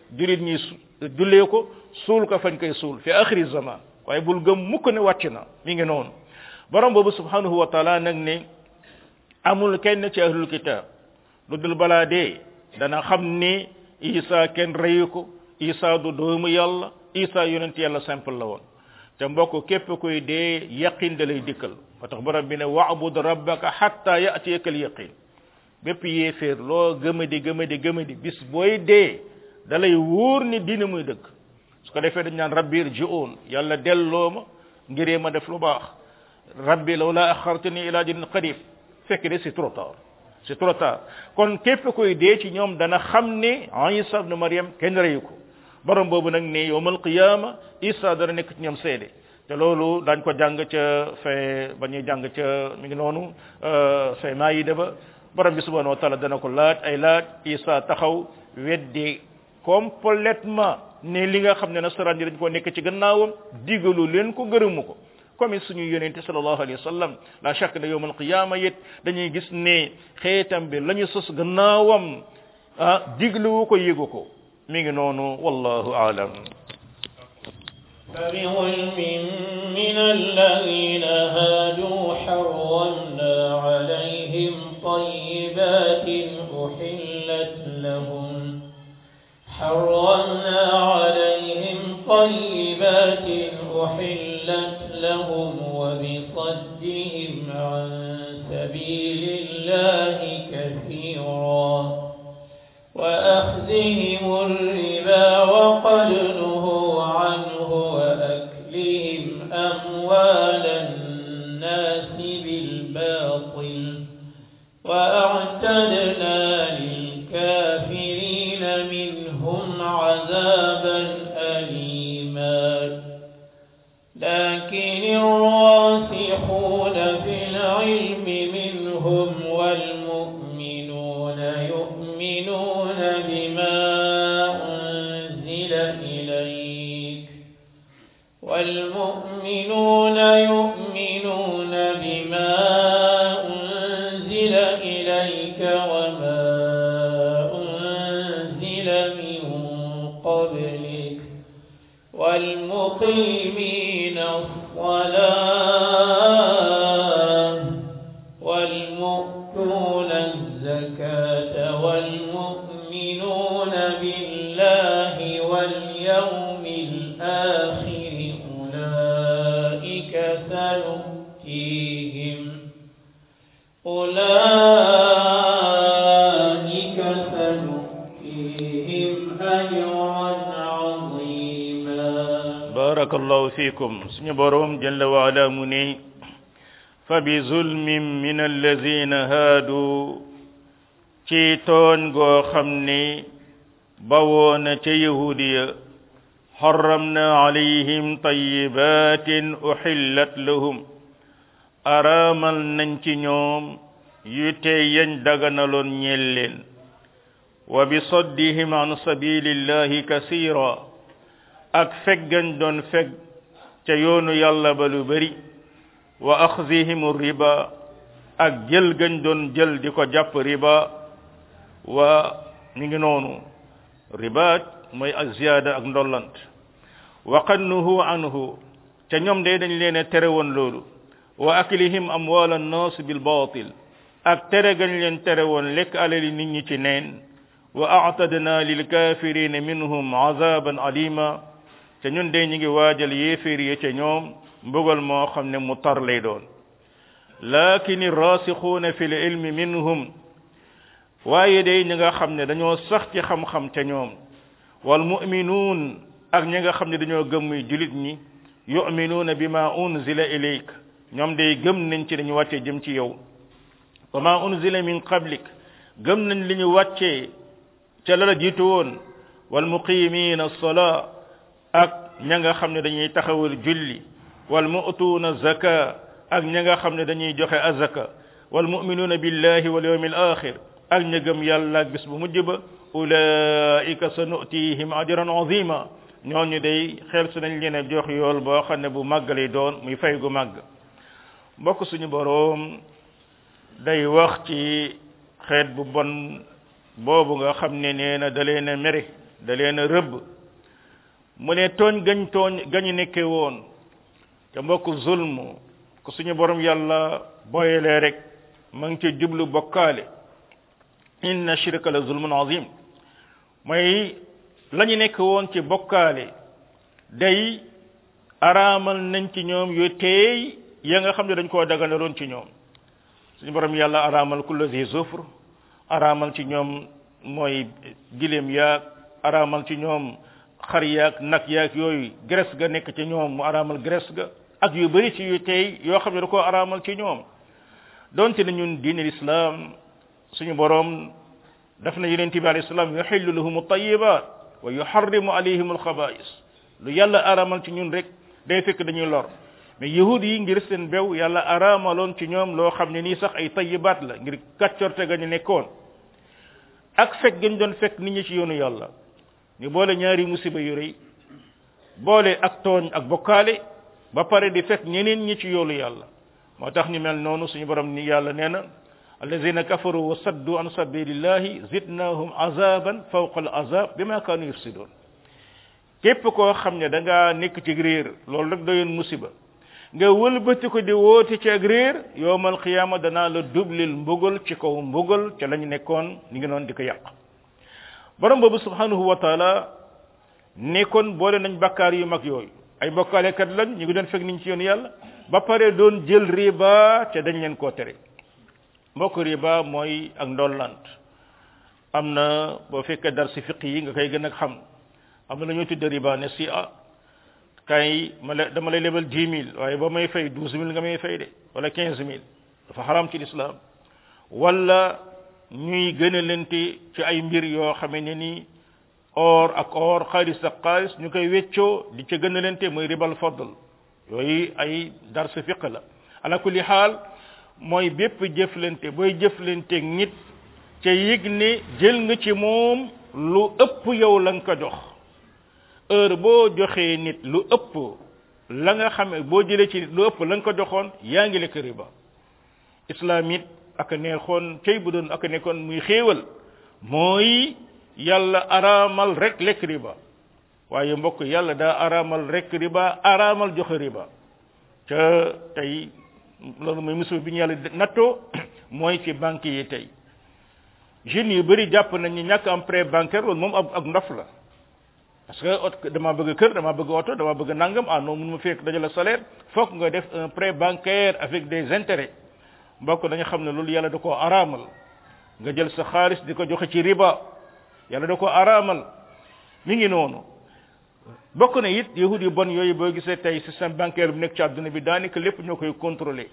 julit ñi jullee ko suul ko fañ koy suul fi akhiri zaman waaye bul gëm mukk ne wàcc na mi ngi noonu borom boobu subhanahu wa taala nag ne amul kenn ci ahlul kitab lu dul balaa dee dana xam ni isa kenn reyu ko isa du doomu yàlla isa yonent yàlla simple la woon te mbokk képp koy dee yaqin da lay dikkal moo tax borom bi ne wa'bud rabbaka hatta ya'tiyaka al yaqin bépp yéeféer loo gëmadi gëmadi gëmadi bis booy dee da lay wóor ni dina muy dëgg su ko defee dañ naan rabbi irji'un yàlla delloo ma ngiree ma def lu baax rabbi lawla akhartani ila ajalin qarib fekk de c'est trop tard c'est trop tard kon képp koy dee ci ñoom dana xam ne Isa ibn Maryam kenn reyu ko borom boobu nag ne yawmal qiyama Isa dana nekk ci ñoom seede te loolu dañ ko jàng ca fee ba ñuy jàng ca mi ngi noonu fee Maayida ba borom bi subhanahu wa ta'ala dana ko laaj ay laaj Isa taxaw weddi complètement ne li nga xam ne nasaraan yi dañ ko nekk ci gannaawam digalu leen ko gërëmu ko comme suñu yonente sallallahu alayhi wasallam la shakk ne yawmal qiyama yit dañuy gis ne xeetam bi lañu sos gannaawam ah diglu ko yégu ko mi ngi noonu wallahu a'lam
فبظلم من الذين هادوا حرمنا عليهم طيبات أحلت لهم حرمنا عليهم طيبات أحلت لهم وبصدهم عن سبيل الله كثيرا وأخذهم الربا وقد نهوا عنه وأكلهم أموال الناس بالباطل وأعتدنا للكافرين منهم عذابا أليما لكن الراسخون في العلم منهم والمؤمنون يؤمنون بما أنزل إليك والمؤمنون يؤمنون بما أنزل إليك وما أنزل من قبلك والمقيمين الصلاة والمؤتون الزكاة والمؤمنون بالله واليوم الآخر أولئك سنؤتيهم أولئك سنؤتيهم أجرا عظيما
بارك الله فيكم سنبرهم جل وعلا مني فبظلم من الذين هادوا ci toon goo xam ne bawoona ca yahudiya harramna alayhim tayyibatin uhillat lahum aramal nañ ci ñoom yu tey yañ daganaloon ñeel leen wa bi saddihim an sabilillahi kasira ak feggan doon feg ca yoonu yàlla ba lu bari wa axzihim riba ak jël gañ doon jël di ko jàpp riba wa mi ngi noonu ribaat mooy ak ziyaada ak ndollant wa qannuhu anhu te ñoom de dañ leen a tere woon loolu wa aklihim amwal an-nas bil batil ak tere gañ leen tere woon lekk alali nit ñi ci neen wa a'tadna lil kafirin minhum azaban alima te ñun de ñi ngi waajal yéeféer yi ca ñoom mbugal moo xam ne mu tar lay doon lakin ar-rasikhuna fil ilmi minhum waaye day ñi nga xam ne dañoo sax ci xam-xam ca ñoom wal mu'minuun ak ñi nga xam ne dañoo gëm muy julit ñi yu'minuuna bima unzila ilayk ñoom day gëm nañ ci dañu wàccee jëm ci yow wa ma unzila min qablik gëm nañ li ñu wàccee ca la la jiitu woon wal muqimiina as-salaa ak ña nga xam ne dañuy taxawal julli wal mu'tuuna zaka ak ña nga xam ne dañuy joxe azaka wal mu'minuuna billahi wal yawmil aaxir ak ña gëm yàlla ak bis bu mujj ba ulaika sanutihim ajran azima ñooñu day xel su nañ leen a jox yool boo xam ne bu màgg lay doon muy fay gu màgg mbokk suñu boroom day wax ci xeet bu bon boobu nga xam ne nee na da leen a mere da leen a rëbb mu ne tooñ gañ tooñ gañu nekke woon te mbokk zulm ko suñu borom yàlla boyelee rek ma ngi ci jublu bokkaale inna shirka la zulmun azim mooy la ñu nekk woon ci bokkaale day araamal nañ ci ñoom yu teey ya nga xam ne dañ koo daganaloon ci ñoom suñu borom yàlla araamal kullu zi zufr araamal ci ñoom mooy gileem yaag araamal ci ñoom xar yaag nag yaag yooyu graisse ga nekk ci ñoom mu araamal graisse ga ak yu bari ci yu teey yoo xam ne da koo araamal ci ñoom donte ne ñun diine l'islam suñu borom daf na yonent bi alayhi salaam yuhillu lahum at-tayyibat wa yuharrimu alayhim al-khaba'is lu yàlla araamal ci ñun rek day fekk dañuy lor mais yahud yi ngir seen bew yàlla araamaloon ci ñoom loo xam ne nii sax ay tayyibaat la ngir kàccorte ga ñu nekkoon ak fekk gañ doon fekk nit ñi ci yoonu yàlla ñu boole ñaari musiba yu rëy boole ak tooñ ak bokkaale ba pare di fekk ñeneen ñi ci yoonu yàlla moo tax ñu mel noonu suñu borom ni yàlla nee na allazina kafaru wa saddu an sabilillahi zidnahum azaban fawqa al azab bima kanu yufsidun képp koo xam ne da ngaa nekk ci réer loolu rek doyoon musiba nga wëlbati ko di woote ci ak réer yowmal qiyaama danaa la dublil mbugal ci kaw mbugal ca lañu nekkoon ni ngi noon di ko yàq borom boobu subhanahu wa taala nekkoon boole nañ bakkaar yu mag yooyu ay bokkaalekat lañ ñu ngi doon fekk niñ ci yoon yàlla ba pare doon jël riba ca dañ leen koo tere mbokk riba mooy ak ndollant am na boo fekkee dar si fiq yi nga koy gën a xam am na ñoo tudde riba ne si ah kay ma la dama lay lebal dix mille waaye ba may fay douze mille nga may fay de wala quinze mille dafa xaram ci l'islam wala ñuy gën a lente ci ay mbir yoo xamee ne ni or ak or xaalis ak xaalis ñu koy weccoo di ca gën a lente mooy ribal fadl yooyu ay dar sa fiq la ala kulli xaal mooy bépp jëflante booy jëflanteeg nit ca yëg ne jël nga ci moom lu ëpp yow la nga ko jox heure boo joxee nit lu ëpp la nga xame boo jëlee ci nit lu ëpp la nga ko joxoon yaa ngi lekk riba islam it ak neexoon cey bu doon ak nekkoon muy xéewal mooy yàlla araamal rek lekk riba waaye mbokk yàlla daa araamal rek riba araamal joxe riba ca tey loolu mooy musiba bi ñu yàlla nattoo mooy ci banque yi tey jeunes yu bëri jàpp nañ ni ñàkk am prêt bancaire loolu moom ak ak ndof la parce que dama bëgg kër dama bëgg oto dama bëgg nangam ah non mun ma fekk dajale salaire foog nga def un prêt bancaire avec des intérêts mbokk dañu xam ne loolu yàlla da koo araamal nga jël sa xaalis di ko joxe ci riba yàlla da ko araamal mi ngi noonu bokk na it yahud yu bon yooyu boo gisee tey système bancaire bu nekk ci àdduna bi daanaka lépp ñoo koy contrôler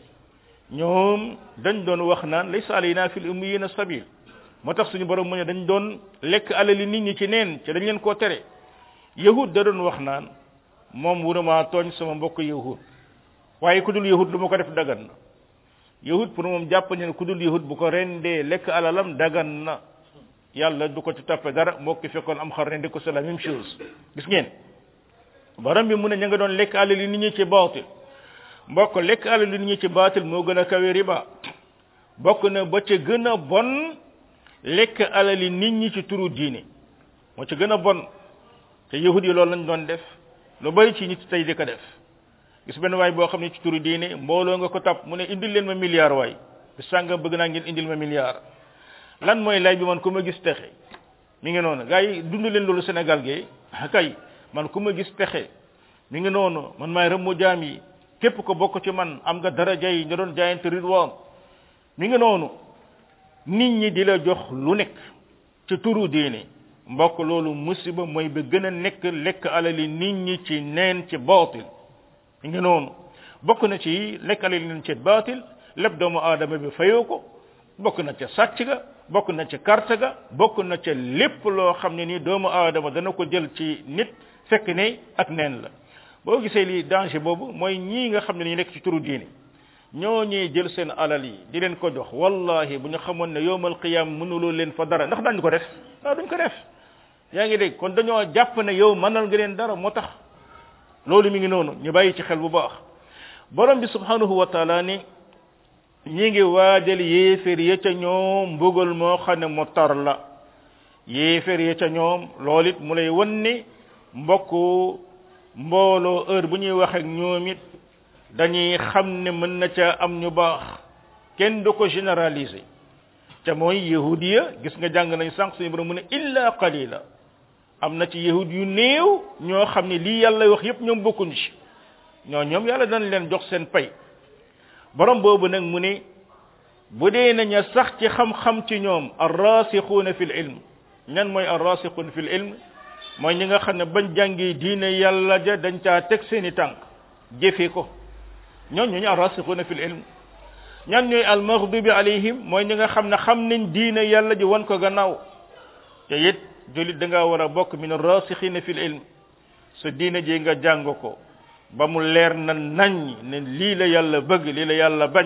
ñoom dañ doon wax naan laysa alayna fil ummiyina sabil moo tax suñu borom mu ne dañ doon lekk alali nit ñi ci neen ci dañ leen koo tere yahud da doon wax naan moom wurama tooñ sama mbokk yahud waaye ku dul yahud lu ma ko def dagan na yahud pour moom jàpp ne ku dul yahud bu ko rendee lekk alalam dagan na yàlla du ko ci toppe dara moo ko fekkoon am xar rendi ko c'est la même chose gis ngeen borom bi mu ne ña nga doon lekk alali nit ñi ci baatil mbokk lekk alali nit ñi ci baatil moo gën a kawe riba bokk na ba ca gën a bon lekk alali nit ñi ci turu diine moo ca gën a bon te yahud yi loolu lañ doon def lu bari ci nit tey di ko def gis benn waay boo xam ne ci turu diine mbooloo nga ko tap mu ne indil leen ma milliard waay bis sàngam bëgg naa ngeen indil ma milliard lan mooy lay bi man ku ma gis texe mi ngi noonu gars yi dund leen loolu Sénégal gi kay man ku ma gis texe mi ngi noonu man maay rëmmu jaam yi képp ko bokk ci man am nga daraja yi ñu doon jaayante ridwaan mi ngi noonu nit ñi di la jox lu nekk ci turu diine mbokk loolu musiba mooy ba gën a nekk lekk alali nit ñi ci neen ci baatil mi ngi noonu bokk na ci lekk alali neen ci baatil lépp doomu aadama bi fayoo ko bokk na ca sàcc ga bokk na ca carte ga bokk na ca lépp loo xam ne nii doomu aadama dana ko jël ci nit fekk ne ak neen la boo gisee lii danger boobu mooy ñii nga xam ne ñu nekk ci turu diine ñoo ñuy jël seen alal yi di leen ko jox wallahi bu ñu xamoon ne yowmal qiyam mënuloo leen fa dara ndax daañu ko def waaw duñ ko def yaa ngi dégg kon dañoo jàpp ne yow mënal nga leen dara moo tax loolu mi ngi noonu ñu bàyyi ci xel bu baax borom bi subhanahu wa taala ni ñi ngi waajal yéeféer ya ca ñoom mbugal moo xam ne mu tar la yéeféer ya ca ñoom loolu it mu lay wan ni mbokk mbooloo heure bu ñuy wax ak ñoom it dañuy xam ne mën na ca am ñu baax kenn du ko généraliser ca mooy yahudiya gis nga jàng nañ sànq suñu borom mu ne illa qalila am na ci yahud yu néew ñoo xam ne lii yàlla wax yépp ñoom bokkuñ ci ñoo ñoom yàlla dañ leen jox seen pay borom boobu nag mu ne bu dee naña sax ci xam-xam ci ñoom arrasixuuna fil ilm ñan mooy arrasixuuna fil ilm mooy ñi nga xam ne bañ jàngi diine yàlla ja dañ caa teg seeni tànk jëfe ko ñoon ñooñu arrasixuuna fil ilm ñan ñooy almaghdubi alayhim mooy ñi nga xam ne xam nañ diine yàlla ji wan ko gannaaw te it julit da ngaa war a bokk min arrasixina fil ilm sa diine ji nga jàng ko ba mu leer na nañ ne lii la yàlla bëgg lii la yàlla bañ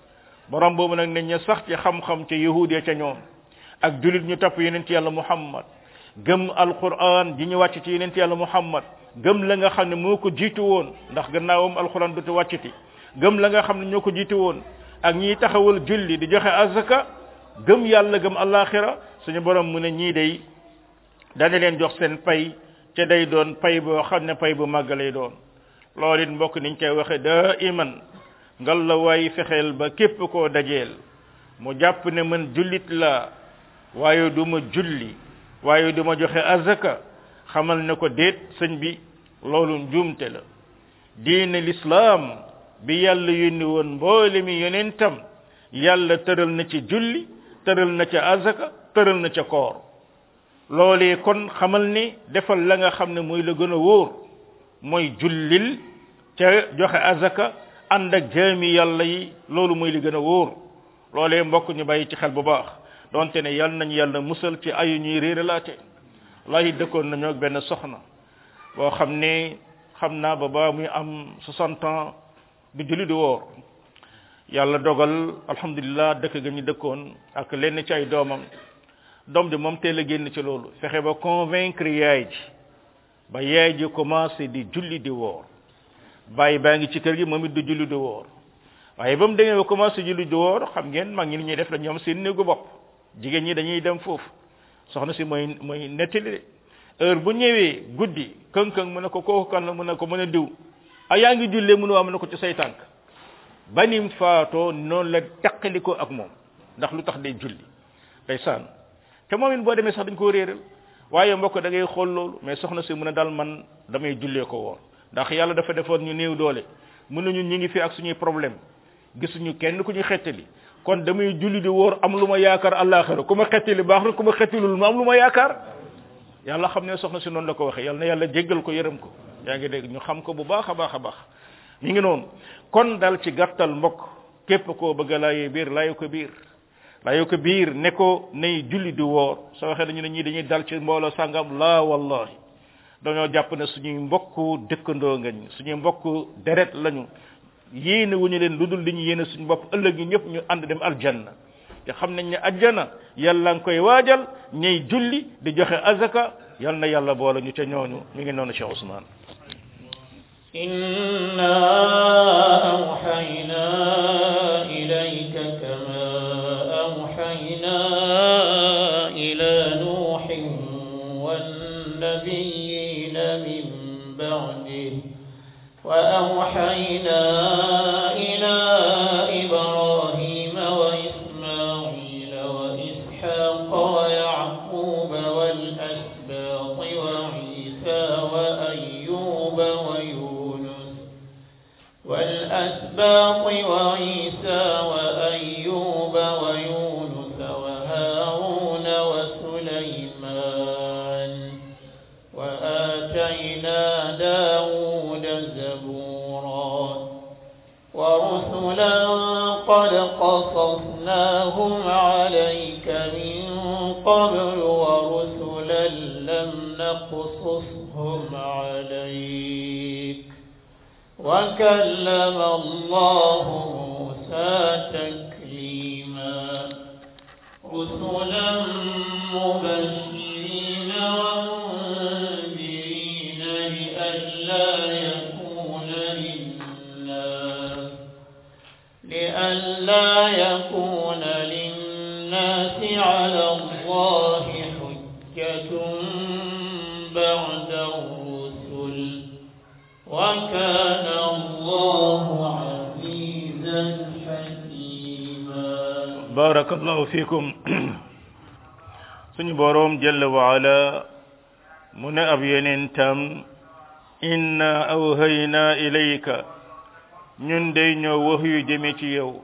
borom boobu nag ne ña sax ci xam-xam ca yahudiya ca ñoom ak julit ñu topp yeneen ci yàlla muhammad gëm alquran ji ñu wàcc ci yeneen ci yàlla muhammad gëm la nga xam ne moo ko jiitu woon ndax gannaawam alquran du wàcciti gëm la nga xam ne ñoo ko jiitu woon ak ñiy taxawal julli di joxe azaka gëm yàlla gëm alaxira suñu borom mu ne ñii day dana leen jox seen pay ca day doon pay boo xam ne pay bu màgg lay doon loolu it mbokk niñ koy waxe daa iman ngal la waay fexeel ba képp koo dajeel mu jàpp ne man jullit la waaye du ma julli waaye du ma joxe azaka xamal ne ko déet sëñ bi loolu njuumte la diine l'islam bi yàlla yónni woon mboole mi yonentam yàlla tëral na ci julli tëral na ca azaka tëral na ca koor loolee kon xamal ni defal la nga xam ne mooy la gën a wóor mooy jullil ca joxe azaka ànd ak jaami yàlla yi loolu mooy li gën a wóor loolee mbokk ñu bàyyi ci xel bu baax donte ne yàlla nañ yàlla musal ci ayu ñuy réeralaate lay dëkkoon nañu ak benn soxna boo xam ne xam naa ba ba muy am soixante ans du julli du woor yàlla dogal alhamdulillah dëkk ga ñu dëkkoon ak lenn ci ay doomam doom ji moom teel a génn ci loolu fexe ba convaincre yaay ji ba yaay ji commencé di julli di woor bàyyi baa ngi ci kër gi moom it du julli di woor waaye ba mu demee ba commencé julli di woor xam ngeen mag ñi li ñuy def la ñoom seen néegu bopp jigéen ñi dañuy dem foofu soxna si mooy mooy nettali heure bu ñëwee guddi këng-këng mu ne ko kooku kan la mu ne ko mën a diw a yaa ngi jullee mënu waa mu ne ko ci say tànk banim faatoo noonu la taqaliko ak moom ndax lu tax day julli day saan te moom it boo demee sax dañ koo réeral waaye mbokk da ngay xool loolu mais soxna si mu ne daal man damay jullee ko woor ndax yàlla dafa defoon ñu néew doole mën nañu ñu ngi fi ak suñuy problème gisuñu kenn ku ñu xettali kon damay julli di wóor am lu ma yaakaar àllaaxira ku ma xettali baax na ku ma xettalul ma am lu ma yaakaar yàlla xam ne soxna si noonu la ko waxee yàlla na yàlla jéggal ko yërëm ko yaa ngi dégg ñu xam ko bu baax a baax a baax mi ngi noonu kon dal ci gàttal mbokk képp koo bëgg a laayee biir laayu ko biir laayu ko biir ne ko nay julli di woor soo waxee dañu ne ñii dañuy dal ci mbooloo sàngam laa wallahi dañoo jàpp ne suñuy mbokk dëkkandoo ngañ suñuy mbokk deret lañu yéene wuñu leen lu dul li ñu yéene suñu bopp ëllëg yi ñëpp ñu ànd dem aljanna te xam nañ ne ajjana yàlla nga koy waajal ñay julli di joxe azaka yal na yàlla boole ñu ca ñooñu mi ngi noonu Cheikh Ousmane
inna awhayna ilayka kama awhayna ila nuhin wan nabiyyina min ba'dihi wa awhayna ila ibrahima wa isma'ila wa ishaqa wa yaquba wal asbaq wa isa wa ayyuba wa والأسباط وعيسى وأيوب ويونس وهارون وسليمان وآتينا داود زبورا ورسلا قد قصصناهم عليك من قبل ورسلا لم نقصصهم عليك وكلم الله موسى تكليما رسلا مبشرين ومنذرين لئلا يكون للناس لئلا يكون للناس على الله حجة حجة بعد الرسل وكان الله عزيزا حكيما
بارك الله فيكم سني بروم جل وعلا من أب يننتم إنا أوهينا إليك ñun day ñoo wahyu jëme ci yow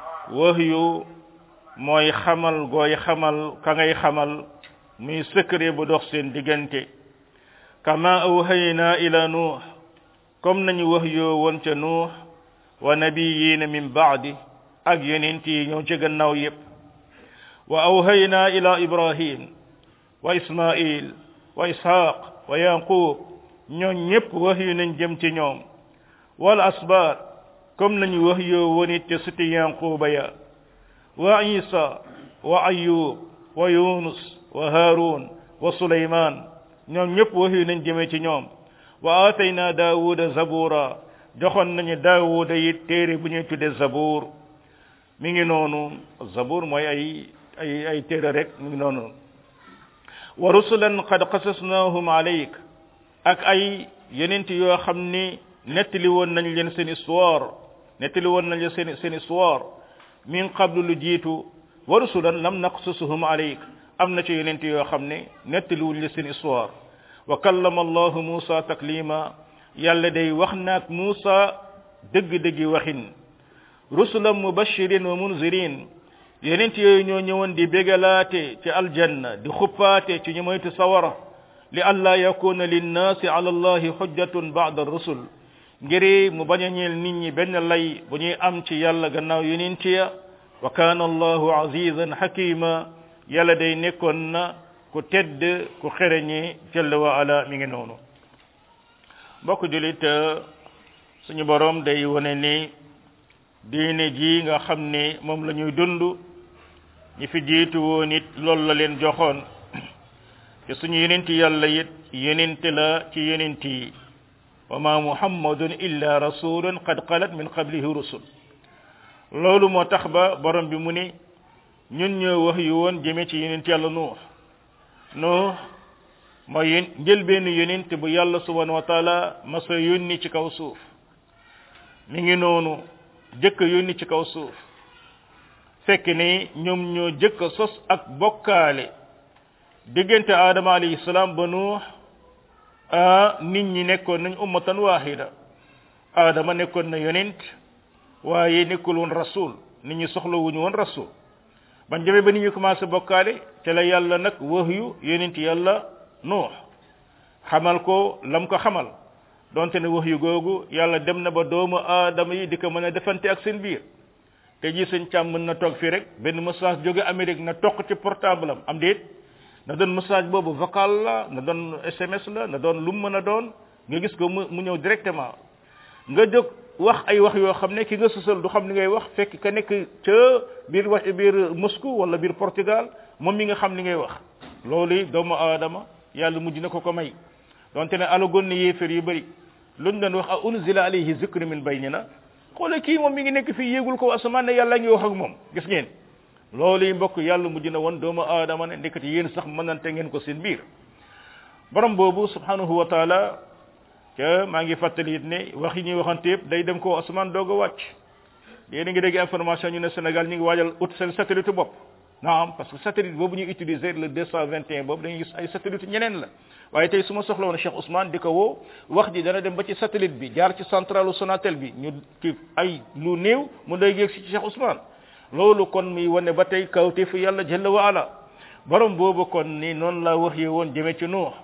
wahyu mooy xamal gooy xamal ka ngay xamal muy secret bu dox seen diggante kama awhayna ila nuh comme nañu wahyu woon ca nuh wa nabiyina min ba'di ak yonent yi ñëw ci gannaaw yépp wa awhayna ila ibrahim wa ismail wa ishaq wa yaqub ñoo ñépp wahyu nañ jëm ci ñoom wal asbat comme nañu wax yoo woni te suti yanquba ya wa isa wa ayyub wa yunus wa harun wa suleyman ñoom ñëpp wax yu nañ jëme ci ñoom wa atayna daawuda zabura joxoon nañu daawuda yi téere bu ñuy tudde zabur mi ngi noonu zabur mooy ay ay ay téere rek mi ngi noonu wa rusulan qad qasasnahum alayk ak ay yenent yoo xam ni nettali woon nañ leen seen histoire nettali woon nañ leen seen seen histoire min qablu lu jiitu wa rusulan lam naqsusuhum alayk am na ci yenent yoo xam ne nettali wuñ leen seen histoire wa kallama allahu musa taklima yàlla day wax naak musa dëgg-dëggi waxin rusulan mubashirin wa munzirin yenent yooyu ñoo ñëwoon di bégalaate ci aljanna di xuppaate ci ñu moytu sawara li alla yakuna linnaasi ala allahi hujjatun ba'da ar-rusul ngir mu bañ a ñeel nit ñi benn lay bu ñuy am ci yàlla gannaaw yonent ya wa kana allahu azizan hakima yàlla day nekkoon na ku tedd ku xereñi jalla wa ala mi ngi noonu mbokk julit suñu borom day wone ni diine ji nga xam ne moom la ñuy dund ñi fi jiitu woon it loolu la leen joxoon te suñu yonent yàlla it yonent la ci yonent yi wa ma muhammadun illa rasulun qad qalat min qablihi rusul loolu moo tax ba borom bi mu ni ñun ñoo wax yu woon jëme ci yonent yàlla nuux nuux mooy njëlbeenu yonent bu yàlla subhanahu wa taala masa yónni ci kaw suuf mi ngi noonu jëkk yónni ci kaw suuf fekk ni ñoom ñoo jëkk sos ak bokkaale diggante aadama alayhi salaam ba nuux a nit ñi nekkoon nañ ummatan wahida aadama nekkoon na yonent waaye nekkul woon rasul nit ñi soxla wuñu woon rasul ban jëme ba nit ñi commencé bokkaale te la yàlla nag wahyu yonent yàlla nuux xamal ko lam ko xamal donte ne wahyu googu yàlla dem na ba doomu aadama yi di ko mën a defante ak seen biir te ji seen càmm mën na toog fii rek benn message jóge Amérique na toq ci portable am am déet na doon message boobu vocal la na doon S M S la na doon lu mu mën a doon nga gis ko mu ñëw directement nga jóg wax ay wax yoo xam ne ki nga sosal du xam li ngay wax fekk ka nekk ca biir wax biir Moscou wala biir Portugal moom mi nga xam li ngay wax loolu doomu aadama yàlla mujj na ko ko may donte ne alagoon ne yéefér yu bëri luñ doon wax a unzila alayhi zikru min baynina xoole kii moom mi ngi nekk fii yéegul ko asamaan ne yàlla ngi wax ak moom gis ngeen loolu yi mbokk yàlla mujj na woon doomu aadama ne ndekati yéen sax mënante ngeen ko seen biir borom boobu subhanahu wa taala te maa ngi fàttali it ne wax yi ñuy waxante yëpp day dem ko asamaan doog a wàcc yéen a ngi dégg information ñu ne Sénégal ñu ngi waajal ut seen satellite bopp naam parce que satellite boobu ñuy utiliser le deux cent vingt et un boobu dañuy gis ay satellite ñeneen la waaye tey su ma soxla woon Cheikh Ousmane di ko woo wax ji dana dem ba ci satellite bi jaar ci centralu Sonatel bi ñu ci ay lu néew mu day yéeg si ci Cheikh Ousmane loolu kon muy wane ba tey kawte fu yàlla jalla wa ala borom boobu kon ni noonu laa wax yoo woon jëme ci Nuux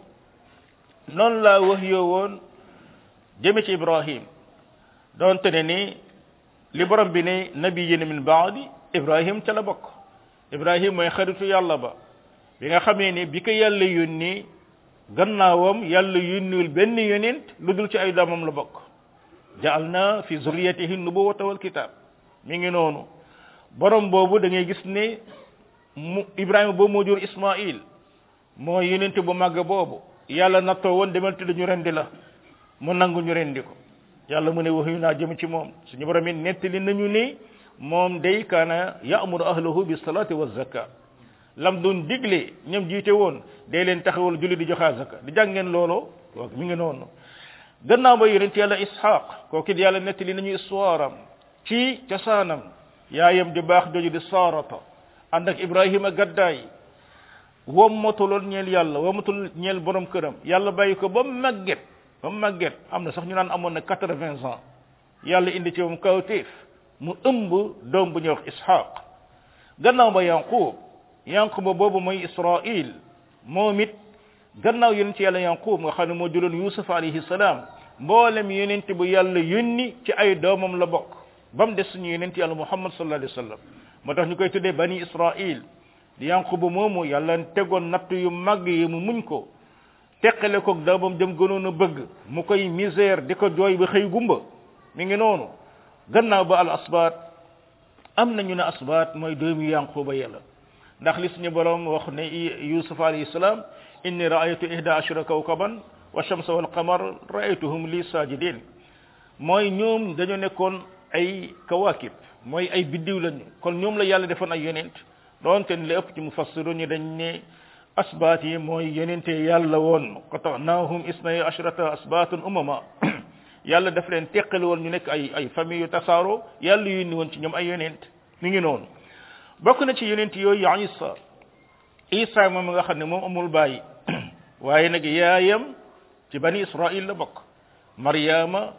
noonu laa wax yoo woon jëme ci Ibrahim donte ne ni li borom bi ne nabiyyin min ba'di Ibrahim ca la bokk Ibrahim mooy xaritu yàlla ba bi nga xamee ni bi ko yàlla yónni gannaawam yàlla yónniwul benn yonent lu dul ci ay doomam la bokk ja'alna fi zurriyatihi nubuwwata wal kitab mi ngi noonu borom boobu da ngay gis ne mu Ibrahima boobu moo jur Ismaïl moo yonent bu màgg boobu yàlla nattoo woon demal tudd ñu rendi la mu nangu ñu rendi ko yàlla mu ne waxyu naa jëm ci moom suñu borom it nettali nañu ni moom day kaana ya'muru ahlahu bis salati waz zakat lam doon digle ñoom jiite woon day leen taxawal julli di joxe azaka di jàngeen loolu waaw mi ngi noonu gannaaw ba yonent yàlla ishaq kooku it yàlla nettali nañu histoire am ci cosaanam yaayam di baax jooju di saarata ànd ak ibrahima gaddaay wommataloon ñeel yàlla wommatul ñeel borom këram yàlla bàyyi ko ba màgget ba màgget am na sax ñu naan amoon na quatre-vingts ans yàlla indi ci moom kawtéef mu ëmb doom bu ñuy wax ishaq gannaaw ba yanqub yanqub boobu mooy israil moom it gannaaw yonent yàlla yanqub nga xam ne moo juloon yusuf alayhi salaam mboolem yonent bu yàlla yónni ci ay doomam la bokk ba mu des suñu yonent yàlla muhammad sallallahu alayhi wa sallam moo tax ñu koy tuddee bani israil di yanqub moomu yàlla tegoon natt yu mag yi mu muñ ko teqale ko doomam dem gënoon a bëgg mu koy misère di ko jooy ba xëy gumba mi ngi noonu gannaaw ba al asbaat am nañu ne asbaat mooy doomi yanquba yàlla ndax li suñu borom wax ne yusuf alayhi salaam inni ra'aytu ihda ashara kawkaban wa shamsa wal qamar ra'aytuhum li sajidin mooy ñoom dañu nekkoon ay kawakib mooy ay biddiw lañu kon ñoom la yàlla defoon ay yonent doonte li ëpp ci mufassiru ñu dañ ne asbaat yi mooy yonente yàlla woon qata'nahum isnay ashrata asbaatan umama yàlla daf leen teqale woon ñu nekk ay ay famille yu tasaaro yàlla yónni woon ci ñoom ay yonent mi ngi noonu bokk na ci yonent yooyu isa isa moom nga xam ne moom amul bàyyi waaye nag yaayam ci bani israil la bokk maryama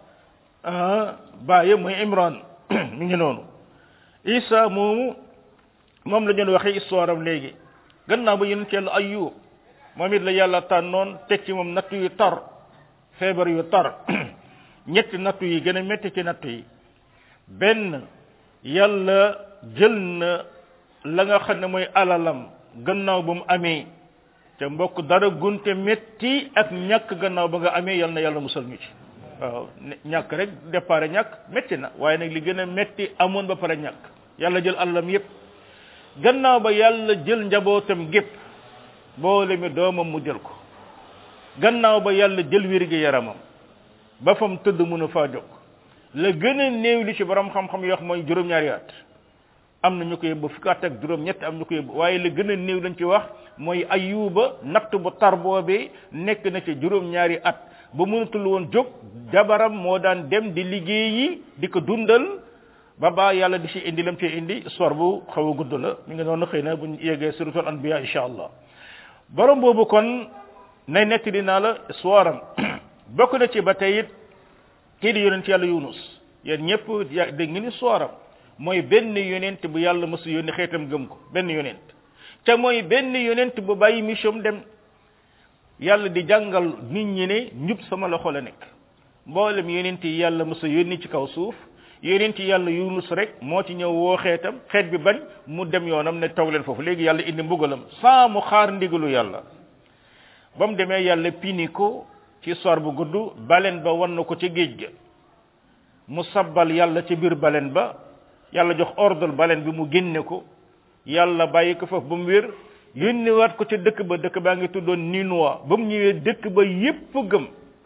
baayam mooy imran mi ngi noonu isa moomu moom la ñu waxee histoire am léegi gannaaw ba yonent yàlla ayub moom it la yàlla tànnoon teg ci moom nattu yu tar feebar yu tar ñetti nattu yi gën a métti ci nattu yi benn yàlla jël na la nga xam ne mooy alalam gannaaw ba mu amee te mbokk dara gunte métti ak ñàkk gannaaw ba nga amee yal na yàlla musal ñu ci waaw ñàkk rek départ ñàkk métti na waaye nag li gën a métti amoon ba pare ñàkk yàlla jël alalam yépp gannaaw ba yàlla jël njabootam gépp boole mi doomam mu jël ko gannaaw ba yàlla jël wér gi yaramam ba fam tëdd mënu faa jóg la gën a néew li ci borom xam-xam yi wax mooy juróom-ñaari at am na ñu ko yóbbu fukki at ak juróom-ñett am ñu ko yóbbu waaye la gën a néew lañ ci wax mooy ayuba natt bu tar boobee nekk na ci juróom-ñaari at ba mënatul woon jóg jabaram moo daan dem di liggéeyi di ko dundal ba ba yàlla di ci indi lam ci indi histoire bu xaw a gudd la mi ngi noonu xëy na buñ yeggee suratul anbiya insha allah borom boobu kon nay nekk dinaa la histoire am bokk na ci ba tey it kii di yonent yàlla yunus yéen ñëpp dégg ngeen histoire am mooy benn yonent bu yàlla mësu yónni xeetam gëm ko benn yonent te mooy benn yonent bu bàyyi mission dem yàlla di jàngal nit ñi ne njub sama loxo la nekk mboolem yonent yi yàlla mësu yónni ci kaw suuf yonent yàlla yunus rek moo ci ñëw woo xeetam xeet bi bañ mu dem yoonam ne toog leen foofu léegi yàlla indi mbugalam saa mu xaar ndigalu yàlla ba mu demee yàlla pini ko ci histoire bu gudd baleen ba wan na ko ci géej ga mu sabbal yàlla ci biir baleen ba yàlla jox ordre baleen bi mu génne ko yàlla bàyyi ko foofu ba mu wér yónniwaat ko ci dëkk ba dëkk baa ngi tuddoon Ninois ba mu ñëwee dëkk ba yépp gëm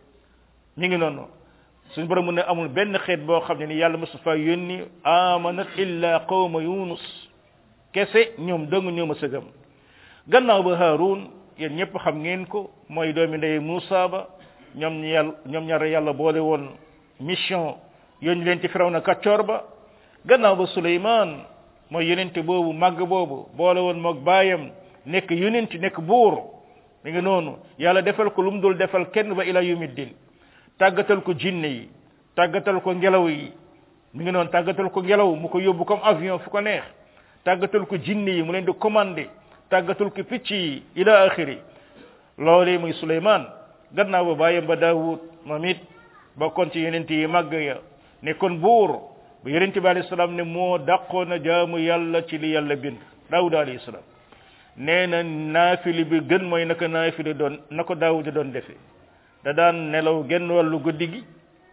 ñu ngi noonu suñu borom mu ne amul benn xeet boo xam ne ni yàlla Mustafa yónni amanat illa qawma yunus kese ñoom dong ñoo ma sëgam gannaaw ba Haarun yéen ñëpp xam ngeen ko mooy doomi ndey Muusa ba ñoom ñu yàlla ñoom ñaar yàlla boole woon mission yónni leen ci Firawna kàccoor ba gannaaw ba Suleymaan mooy yonent boobu màgg boobu boole woon moog baayam nekk yonent nekk buur mi ngi noonu yàlla defal ko lu mu dul defal kenn ba ila yawmiddin tàggatal ko jinne yi tàggatal ko ngelaw yi mi ngi noonu tàggatal ko ngelaw mu ko yóbbu comme avion fu ko neex tàggatal ko jinne yi mu leen di commandé tàggatal ko picc yi ila axiri loolee muy Suleymaan gannaaw ba bàyyam ba Daawud moom it bokkoon ci yonent yi màgg ya nekkoon buur ba yonent bi alayhi salaam ne moo dàqoon a jaamu yàlla ci li yàlla bind Daawud alayhi salaam nee na naafili bi gën mooy naka naafili doon na ko Daawud doon defee da daan nelaw genn wàllu guddi gi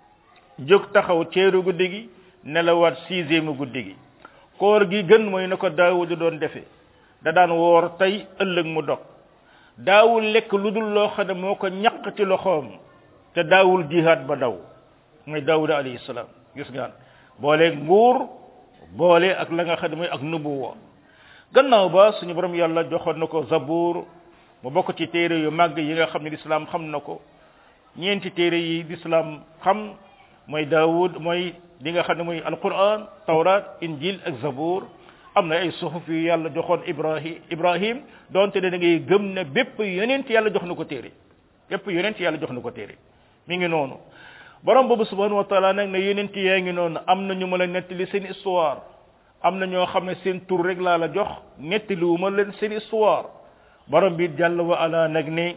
jóg taxaw ceeru guddi gi nelawaat sixième guddi gi koor gi gën mooy na ko Daawud doon defee da daan woor tey ëllëg mu dog daawul lekk lu dul loo xam ne moo ko ñaq ci loxoom te daawul jihaad ba daw mooy Daawud alayhi salaam gis nga boole nguur boole ak la nga xam ne mooy ak nubuwa gannaaw ba suñu borom yàlla joxoon na ko Zabuur mu bokk ci téere yu màgg yi nga xam ne lislaam xam na ko ñeenti téere yi lislaam xam mooy Daawud mooy li nga xam ne mooy alquran tawrat injil ak Zabuur am na ay suxuf yu yàlla joxoon Ibrahim Ibrahim donte ne da ngay gëm ne bépp yonent yàlla jox na ko téere bépp yonent yàlla jox na ko téere mi ngi noonu borom boobu subhanahu wa taala nag ne yonent yaa ngi noonu am na ñu ma la nettali seen histoire am na ñoo xam ne seen tur rek laa la jox nettaliwuma leen seen histoire borom bi jàll wa ala nag ne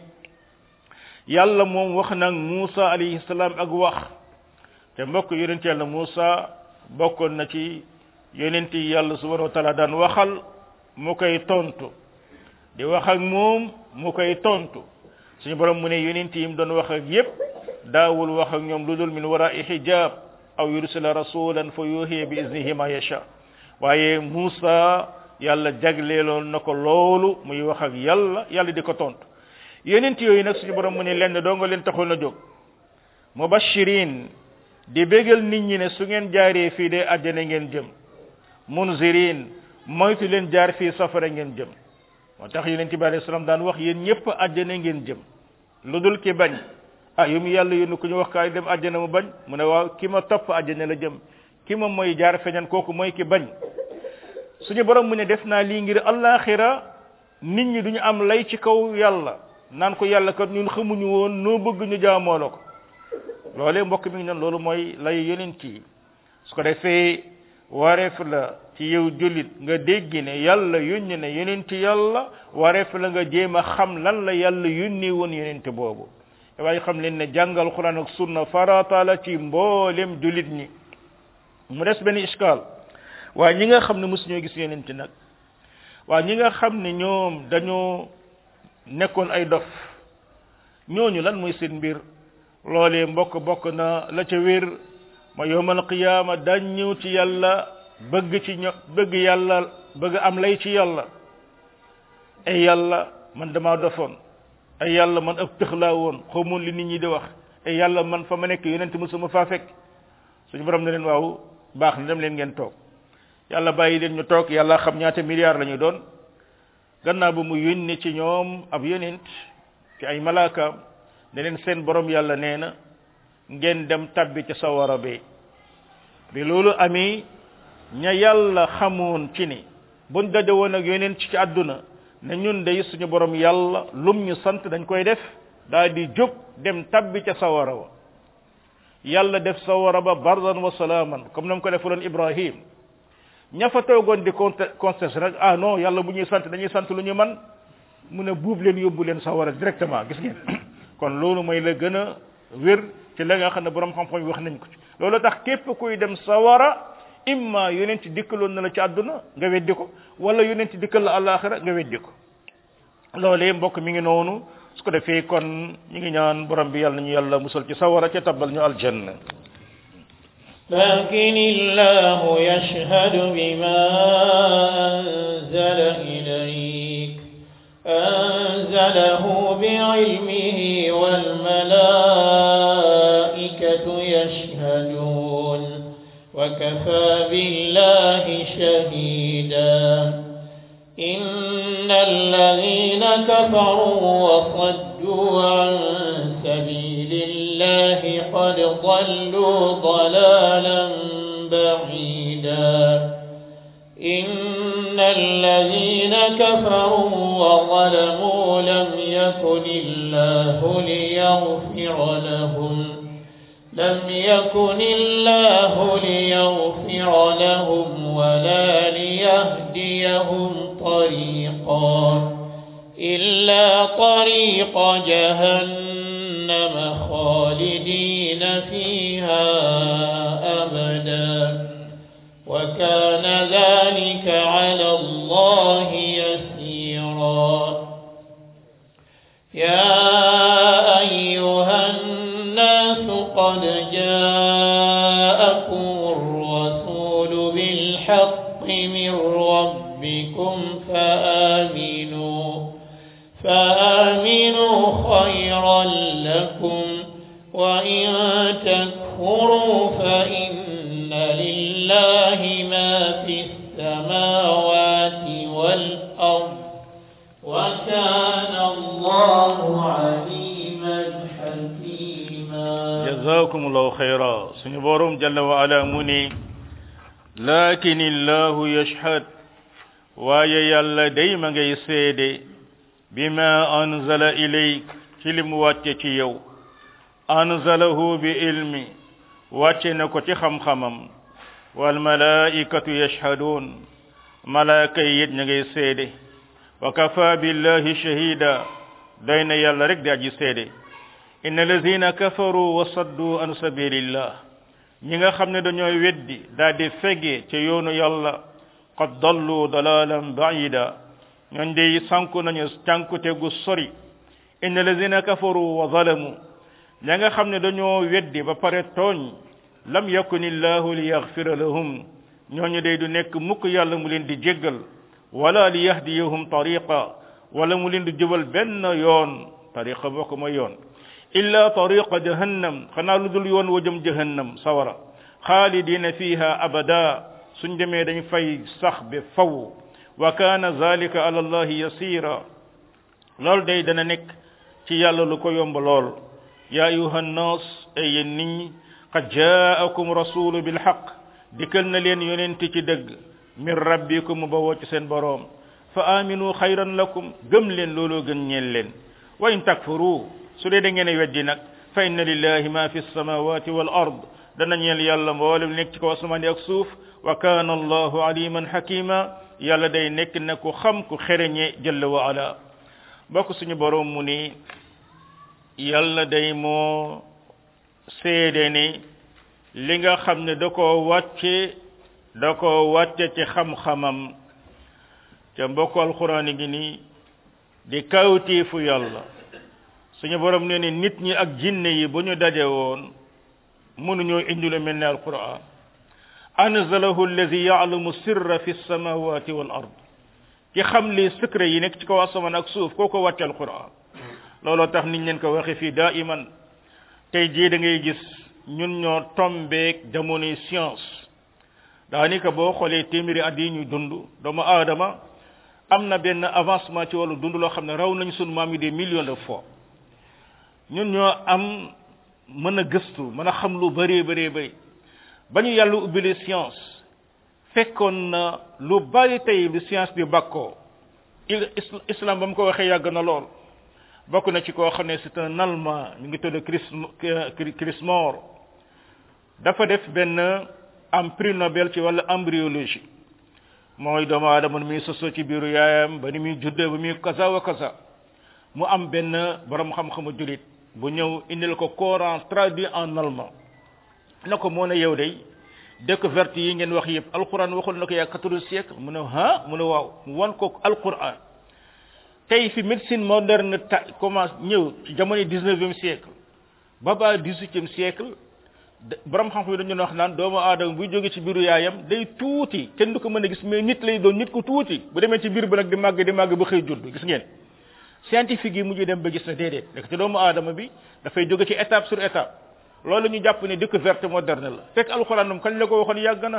yàlla moom wax nag Muusa alayhi salaam ak wax te mbokk yonent yàlla Muusa bokkoon na ci yonent yi yàlla subhanahu wa taala daan waxal mu koy tontu di wax ak moom mu koy tontu suñu borom mu ne yonent yi mu doon wax ak yépp daawul wax ak ñoom lu dul min wara'i hijab aw yursila rasulan fa yuhi bi iznihi ma yasha waaye Muusa yàlla jagleeloon na ko loolu muy wax ak yàlla yàlla di ko tontu yonent yooyu nag suñu borom mu ne lenn doo nga leen taxoon a jóg mubashirin di bégal nit ñi ne su ngeen jaaree fii de àjjana ngeen jëm munzirin moytu leen jaar fii safara ngeen jëm moo tax yonent bi alayhi salaam daan wax yéen ñëpp àjjana ngeen jëm lu dul ki bañ ah yu mu yàlla yónni ku ñu wax kaay dem àjjana mu bañ mu ne waaw ki ma topp àjjana la jëm ki ma mooy jaar feñan kooku mooy ki bañ suñu borom mu ne def naa lii ngir allaaxira nit ñi duñu am lay ci kaw yàlla naan ko yàlla kat ñun xamuñu woon noo bëgg ñu jaamoo la ko loolee mbokk mi ngi noonu loolu mooy lay yonent yi su ko defee wareef la ci yow jullit nga dégg ne yàlla yónni ne yonent yàlla wareef la nga jéem a xam lan la yàlla yónni woon yonent boobu waaye xam leen ne jàngal Quran ak sunna farata la ci mboolem jullit ñi mu des benn iskaal waaye ñi nga xam ne mosu ñoo gis yonent nag waaye ñi nga xam ne ñoom dañoo nekkoon ay dof ñooñu lan mooy seen mbir loolee mbokk bokk na la ca wér ma yawmal qiyaama dañ ñëw ci yàlla bëgg ci ño bëgg yàlla bëgg am lay ci yàlla ay yàlla man damaa dofoon ay yàlla man ab tëx laa woon xamoon li nit ñi di wax ay yàlla man fa ma nekk yonent mosuma faa fekk suñu borom ne leen waaw baax na dem leen ngeen toog yàlla bàyyi leen ñu toog yàlla xam ñaata milliards la ñu doon gannaaw ba mu yónni ci ñoom ab yonent ci ay malaakaam ne leen seen borom yàlla nee na ngeen dem tabbi ca sawara bi bi loolu amee ña yàlla xamoon ci ni buñ daje woon ak yonent ci àdduna ne ñun day suñu borom yàlla lum ñu sant dañ koy def daal di jóg dem tabbi ca sawara wa yàlla def sawara ba bardan wa salaaman comme nam ko defaloon Ibrahim ña fa toogoon di contesté rek ah non yàlla bu ñuy sant dañuy sant lu ñu man mu ne buub leen yóbbu leen sawara directement gis ngeen kon loolu mooy la gën a wér ci la nga xam ne borom xam-xam yi wax nañ ko ci loolu tax képp kuy dem sawara imma yonent dikkaloon na la ci àdduna nga weddi ko wala yonent dikkal la àllaaxira nga weddi ko loolee mbokk mi ngi noonu su ko defee kon ñu ngi ñaan borom bi yàlla nañu yàlla musal ci sawara ca tabbal ñu aljanna
لكن الله يشهد بما أنزل إليك أنزله بعلمه والملائكة يشهدون وكفى بالله شهيدا إن الذين كفروا وصدوا عن سبيل الله قد ضلوا ضلالا بعيدا إن الذين كفروا وظلموا لم يكن الله ليغفر لهم لم يكن الله ليغفر لهم ولا ليهديهم طريقا إلا طريق جهنم خالدين فيها أبدا وكان ذلك على الله يسيرا يا أيها الناس قد جاءكم الرسول بالحق من ربكم فآمنوا فآمنوا خيرا لكم وإن تكفروا فإن لله ما في السماوات والأرض
jazakumullahu khayra suñu borom jalla wa ala muni lakin illahu yashhad waaye yàlla day ma ngay seede bima anzala ilayk ci li mu wàcce ci yow anzalahu bi ilmi wàcce na ko ci xam-xamam wal malaikatu yashhadun malaaka yi it ña ngay seede wa kafa billahi shahida doy na yàlla rek di aji seede inna allazina kafaru wa saddu an sabilillah ñi nga xam ne dañooy weddi daal di fege ci yoonu yàlla qad dallu dalalan ba'ida ñoon dey sanku nañu cànkute gu sori inna allazina kafaru wa zalamu ña nga xam ne dañoo weddi ba pare tooñ lam yakunillahu liyaghfira lahum ñooñu day du nekk mukk yàlla mu leen di jéggal wala liyahdiyahum tariqa wala mu leen di jubal benn yoon tariqa boo ko mooy yoon illa tariqa jahannam xanaa lu dul yoon wa jëm jahannam sawara xaalidina fiha abada suñ demee dañ fay sax be faw wa kana zalika ala allahi yasira loolu day dana nekk ci yàlla lu ko yomb lool ya ayuha nnas ay yéen nit ñi qad jaakum rasulu bilhaq dikkal na leen yonent ci dëgg min rabbikum mu bawoo ci seen boroom fa aminu xayran lakum gëm leen looloo gën ñeel leen wa in takfuru su dee da ngeen weddi nag fa inna lillahi ma fi samawati wal ard dana ñeel yàlla mboolem nekk ci kaw asamaan ak suuf wa kana allahu aliman hakima yàlla day nekk na ku xam ku xereñe jalla wa ala bokk suñu boroom mu ni yàlla day moo seede ni li nga xam ne da koo wàcce da koo wàcce ci xam-xamam ca mbokk alxuraan gi nii di kawtiifu yàlla suñu borom nee ne nit ñi ak jinne yi bu ñu daje woon mënuñoo indi lu mel ne alquran anzalahu allazi ya'lamu sirra fi samawati wal ard ki xam li secret yi nekk ci kaw asamaan ak suuf koo ko wàcce alquran looloo tax niñ leen ko waxe fii daiman tey jii da ngay gis ñun ñoo tombeek jamonoy science daanaka boo xoolee téeméeri at yi ñu dund doomu aadama am na benn avancement ci wàllu dund loo xam ne raw nañ sunu maam yi des millions de fois ñun ñoo am mën a gëstu mën a xam lu bëree bëree bëri ba ñu yàlla ubbile science fekkoon na lu bari tey lu science bi bàkkoo islam ba mu ko waxee yàgg na lool bokk na ci koo xam ne c'est un allemand ñu ngi tudd Chris Chris Moore dafa def benn am prix Nobel ci wàllu embryologie mooy doomu aadama nu muy sosoo ci biiru yaayam ba ni muy juddee ba muy kaza wa kaza mu am benn borom xam-xamu jullit bu ñëw indil ko Coran traduit en allemand na ko moo ne yow day découverte yi ngeen wax yëpp alquran waxul na ko yaa quatorze siècle mu ne ah mu ne waaw mu wan ko alquran tey fi médecine moderne ta commence ñëw ci jamono dix-neuvième siècle ba ba dix-huitième siècle borom xam-xam yi dañu wax naan doomu aadama buy jóge ci biiru yaayam day tuuti kenn du ko mën a gis mais nit lay doon nit ko tuuti bu demee ci biir ba nag di màgg di màgg ba xëy judd gis ngeen scientifique yi mujj dem ba gis na déedéet rek te doomu aadama bi dafay jóge ci étape sur étape loolu ñu jàpp ne découverte moderne la fekk alxuraanam kañ la ko waxoon yàgg na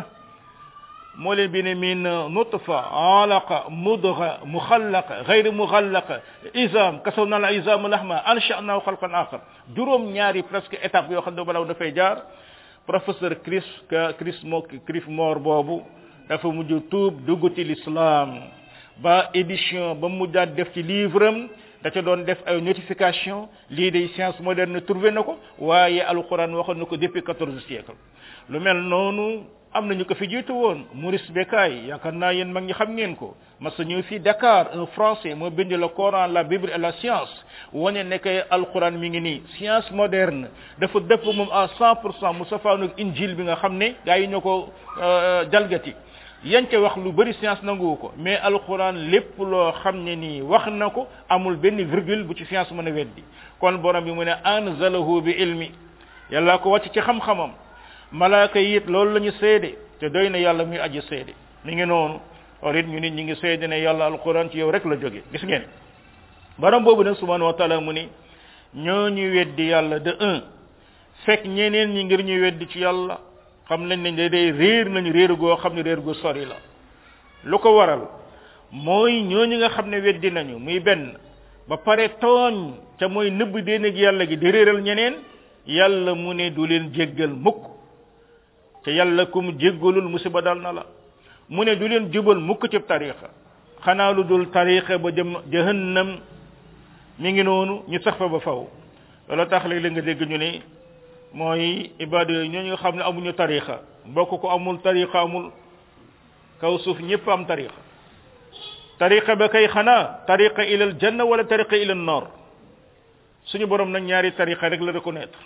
moo leen bi ne min nutfa alaqa mudgha mukhallaqa ghayr mukhallaqa izam kasawna al izam lahma ansha'nahu khalqan akhar juróom ñaari presque étape yoo xam ne balaw dafay jaar professeur Chris Chris Mo Chris Moore boobu dafa mujj tuub dugg ci l'islam ba édition ba mu daat def ci livre am da ca doon def ay notification lii day science moderne trouvé na ko waaye alquran waxoon na ko depuis quatorze siècle lu mel noonu am nañu ko fi jiitu woon Maurice Bucaille yaakaar naa yéen mag ñi xam ngeen ko mas ñëw fii Dakar un français moo bind le Coran la Bible et la science wane ne que alquran mi ngi nii science moderne dafa dëpp moom à cent pour cent mu safaanu injil bi nga xam ne gaa yi ñoo ko jalgati yan ca wax lu bari science nanguwu ko mais alquran lépp loo xam ne nii wax na ko amul benn virgule bu ci science mën a weddi kon borom bi mu ne anzalahu bi ilmi yàlla ko wàcc ci xam-xamam malaaka yi it loolu la ñu seede te doy na yàlla muy aji seede mi ngi noonu or it ñu nit ñi ngi seede ne yàlla alquran ci yow rek la jóge gis ngeen borom boobu nag subhanahu wa taala mu ni ñoo ñu weddi yàlla de un fekk ñeneen ñi ngir ñu weddi ci yàlla xam nañ ne day réer nañu réer goo xam ne réer gu sori la lu ko waral mooy ñooñu nga xam ne weddi nañu muy benn ba pare tooñ te mooy nëbb déen ak yàlla gi di réeral ñeneen yàlla mu ne du leen jéggal mukk te yàlla kum jéggalul musiba dal na la mu ne du leen jubal mukk ci tariqa xanaa lu dul tariqa ba jëm jahannam mi ngi noonu ñu sax fa ba faw loolu tax léeg-léeg nga dégg ñu ne mooy ibaadu yooyu ñooñu nga xam ne amuñu tariqa mbokk ko amul tariqa amul kaw suuf ñëpp am tariqa tariqa ba kay xanaa tariqa ilal janna wala tariqa ilal nar suñu borom nag ñaari tariqa rek la reconnaître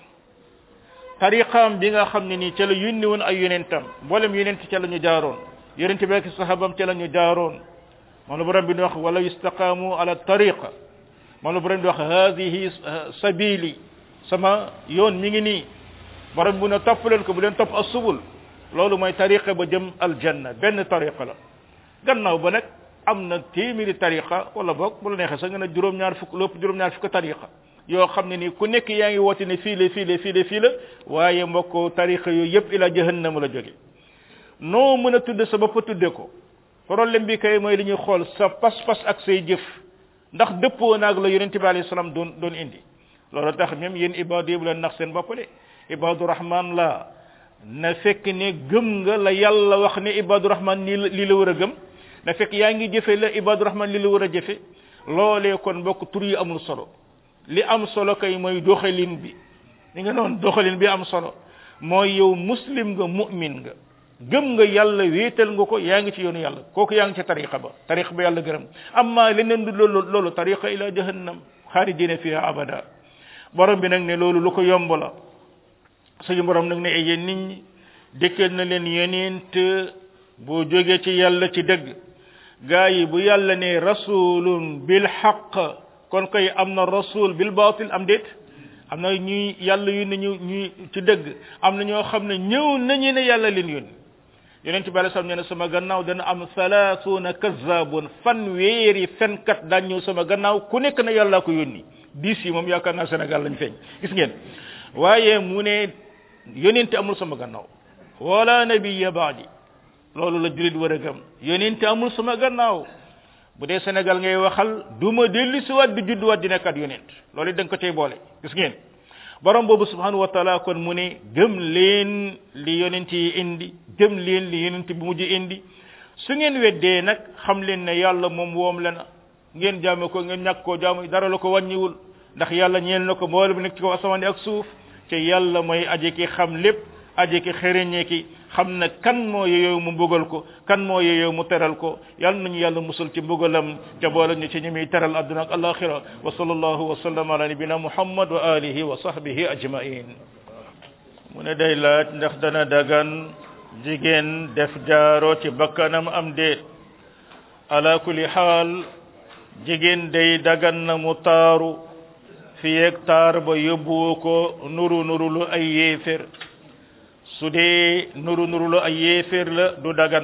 tariqaam bi nga xam ne nii ca la yónni woon ay yonentam mboolem yonent ca la ñu jaaroon yonent bi ak sahabam ca la ñu jaaroon moom la borom bi di wax wala istaqaamu ala tariqa moom la borom di wax hadihi sabili sama yoon mi ngi nii borom bu ne topp leen ko bu leen topp as-subul loolu mooy tariqa ba jëm aljanna benn tariqa la gannaaw ba nag am na téeméeri tariqa wala boog bu la neexee sax nga ne juróom-ñaar fukk lépp juróom-ñaar fukk tariqa yoo xam ne nii ku nekk yaa ngi woote ne fii la fii la fii la fii la waaye mbokk tariqa yooyu yëpp ila jahannam la jóge noo mën a tudde sa bopp tudde ko problème bi kay mooy li ñuy xool sa pas-pas ak say jëf ndax dëppoo naag la yonente bi alayhi salaam doon doon indi loolu tax même yéen ibaadu yi bu leen nax seen bopp de ibaadu rahman la na fekk ne gëm nga la yàlla wax ne ibaadu rahman nii la lii la war a gëm na fekk yaa ngi jëfe la ibaadu rahman lii la war a jëfe loolee kon mbokk tur yi amul solo li am solo kay mooy doxalin bi li nga noonu doxalin bi am solo mooy yow muslim nga mu'min nga gëm nga yàlla wéetal nga ko yaa ngi ci yoonu yàlla kooku yaa ngi ci tariqa ba tariqa ba yàlla gërëm amma leneen du loolu loolu tariqa ila jahannam xaalidina fiha abada borom bi nag ne loolu lu ko yomb la suñu borom nag ne ay yéen nit ñi dëkkal na leen yonent boo jógee ci yàlla ci dëgg gaa yi bu yàlla ne rasulun bil haqq kon koy am na rasul bil batil am déet am na ñuy yàlla yu ne ñu ñuy ci dëgg am na ñoo xam ne ñëw nañu ne yàlla leen yónni yonent bi alei salam nee na sama gannaaw dana am salaasuuna kazzabun fanweeri fenkat daan ñëw sama gannaaw ku nekk na yàlla ko yónni dix yi moom yaakaar naa Sénégal lañ feeñ gis ngeen waaye mu ne yonent amul sama gannaaw wala nabiyya ba'di loolu la julit war a gëm yonent amul sama gannaaw bu dee Sénégal ngay waxal duma dellu si waat di judduwaat di nekkat yonent loolu da nga ko cay boole gis ngeen borom boobu subhanahu wa taala kon mu ne gëm leen li yonent yi indi gëm leen li yonent bi mujj indi su ngeen weddee nag xam leen ne yàlla moom woom la na ngeen jaamu ko ngeen ñàkk koo jaamu dara la ko wàññiwul ndax yàlla ñeel na ko mboole bu nekk ci kaw asamaan ak suuf te yàlla mooy aje ki xam lépp aje ki xereñe ki xam na kan moo yeyoo mu mbugal ko kan moo yeyoo mu teral ko yàlla nañu yàlla musul ci mbugalam ca boole ñu ci ñi muy teral adduna ak alaxira wa sallallahu wa sallam ala nabina muhammad wa alihi wa sahbihi ajmain mu ne day laaj ndax dana dagan jigéen def jaaro ci bakkanam am déet ala kulli xaal jigéen day dagan na mu taaru fiyeeg taar ba yóbbu ko nuru nuru lu ay yéefér su dee nuru nuru lu ay yéeféer la du dagan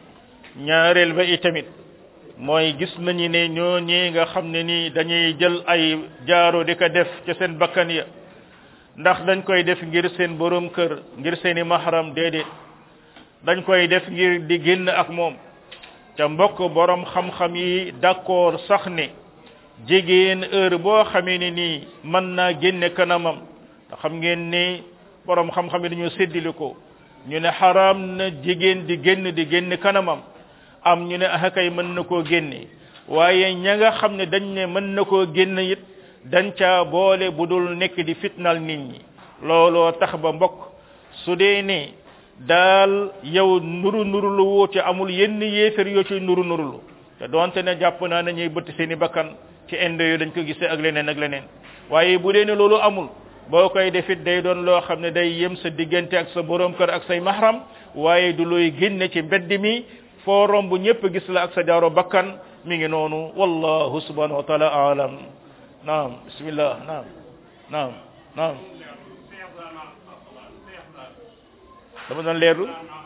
ñaareel ba itamit mooy gis nañu ne ñooñi nga xam ne ni dañuy jël ay jaaro di ko def ci seen bakkan ya ndax dañ koy def ngir seen borom kër ngir seeni mahram déedéet dañ koy def ngir di génn ak moom ca mbokk borom xam-xam yi d'accord sax ne jigéen heure boo xamee ne nii mën naa génne kanamam te xam ngeen ni borom xam-xam yi dañoo séddale ko ñu ne xaraam na jigéen di génn di génn kanamam am ñu ne akay mën na koo génne waaye ña nga xam ne dañ ne mën na koo génn it dañ caa boole bu dul nekk di fitnal nit ñi looloo tax ba mbokk su dee ne daal yow nuru nurulu woo ci amul yenn yéefar yoo ci nuru nurulu te doonte ne jàpp naa ne ñuy bëtt seeni bakkan ci inde yu dañ ko gisee ak leneen ak leneen waaye bu dee ne loolu amul boo koy defit day doon loo xam ne day yem sa diggante ak sa borom kër ak say mahram waaye du looy génne ci mbedd mi foo romb ñëpp gis la ak sa jaaro bakkan mi ngi noonu wallahu subhanahu wa taala alam naam bismillah naam naam naam dama doon leerlu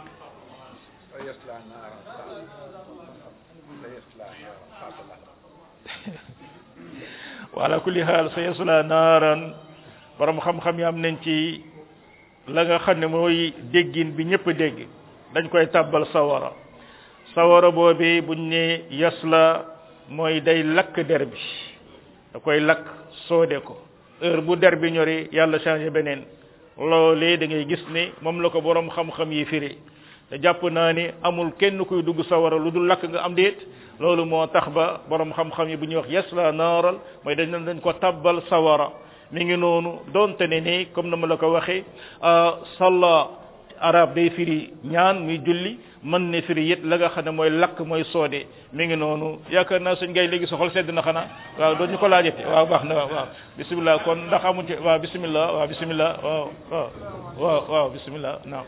wala kulli haal sa yasla naaran borom xam-xam yi am nañ ci la nga xam ne mooy déggin bi ñëpp dégg dañ koy tàbbal sawara sawara boobi buñ ne yasla mooy day lakk der bi da koy lakk soode ko heure bu der bi ñori yàlla changé beneen loolee da ngay gis ne moom la ko borom xam-xam yi firi te jàpp naa ni amul kenn kuy dugg sawara lu dul lakk nga am déet loolu moo tax ba borom xam-xam yi bu ñuy wax yasla naaral mooy dañ dañ ko tabbal sawara mi ngi noonu donte ne ni comme na ma la ko waxee salla arab day firi ñaan muy julli mën ne firi yit la nga xam ne mooy lakk mooy soode mi ngi noonu yaakaar naa suñ ngay léegi soxol sedd na xanaa waaw doon ñu ko laajate waaw baax na waaw bismillah kon ndax amu ci waaw bismillah waaw bismillah waaw waaw waaw waaw bismillah naam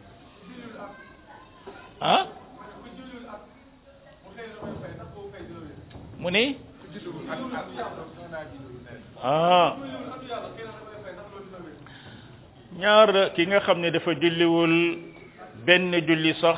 ah mu ni ah ñaar ki nga xam ne dafa julliwul benn julli sax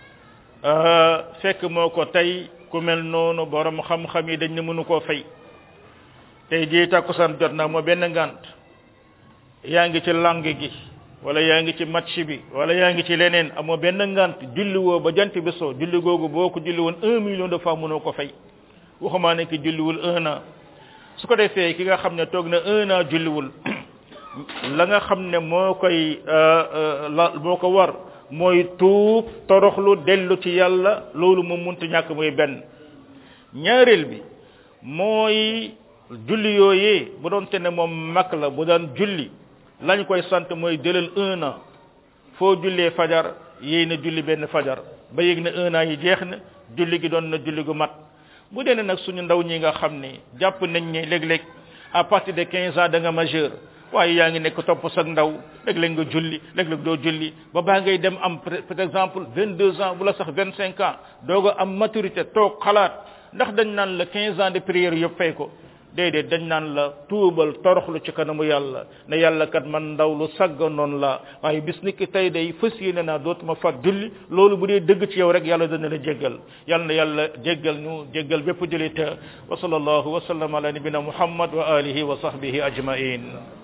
fekk moo ko tey ku mel noonu borom xam-xam yi dañ ne mënu koo fay tey jii takkusaan jot na moo benn ngant yaa ngi ci langue gi wala yaa ngi ci match bi wala yaa ngi ci leneen amoo benn ngant julli woo ba jant bi soo julli googu boo ko julli woon un million de fois mënoo ko fay waxumaa ne ki julliwul un an su ko defee ki nga xam ne toog na un an julliwul la nga xam ne moo koy la moo ko war mooy tuub toroxlu dellu ci yàlla loolu moom muntu ñàkk muy benn ñaareel bi mooy julli yooyee bu doon te ne moom mag la bu daan julli lañ koy sant mooy jëlal un an foo jullee fajar yéy na julli benn fajar ba yëg na un an yi jeex na julli gi doon na julli gu mat bu dee nag suñu ndaw ñi nga xam ne jàpp nañ ne léeg-léeg à partir de quinze ans da nga majeur waaye yaa ngi nekk topp sag ndaw léeg-léeg nga julli léeg-léeg doo julli ba baa ngay dem am par exemple vingt deux ans wala sax vingt cinq ans doog a am maturité toog xalaat ndax dañ naan la quinze ans de prière yëpp fay ko déedéet dañ naan la tuubal toroxlu ci kanamu yàlla ne yàlla kat man ndaw lu sagga noonu la waaye bis ni ki tey day fas yéene naa dootuma fat julli loolu bu dee dëgg ci yow rek yàlla dana la jéggal yàlla na yàlla jéggal ñu jéggal bépp jullit wa sallallahu wa sallam ala nabina muhammad wa alihi wa sahbihi ajmain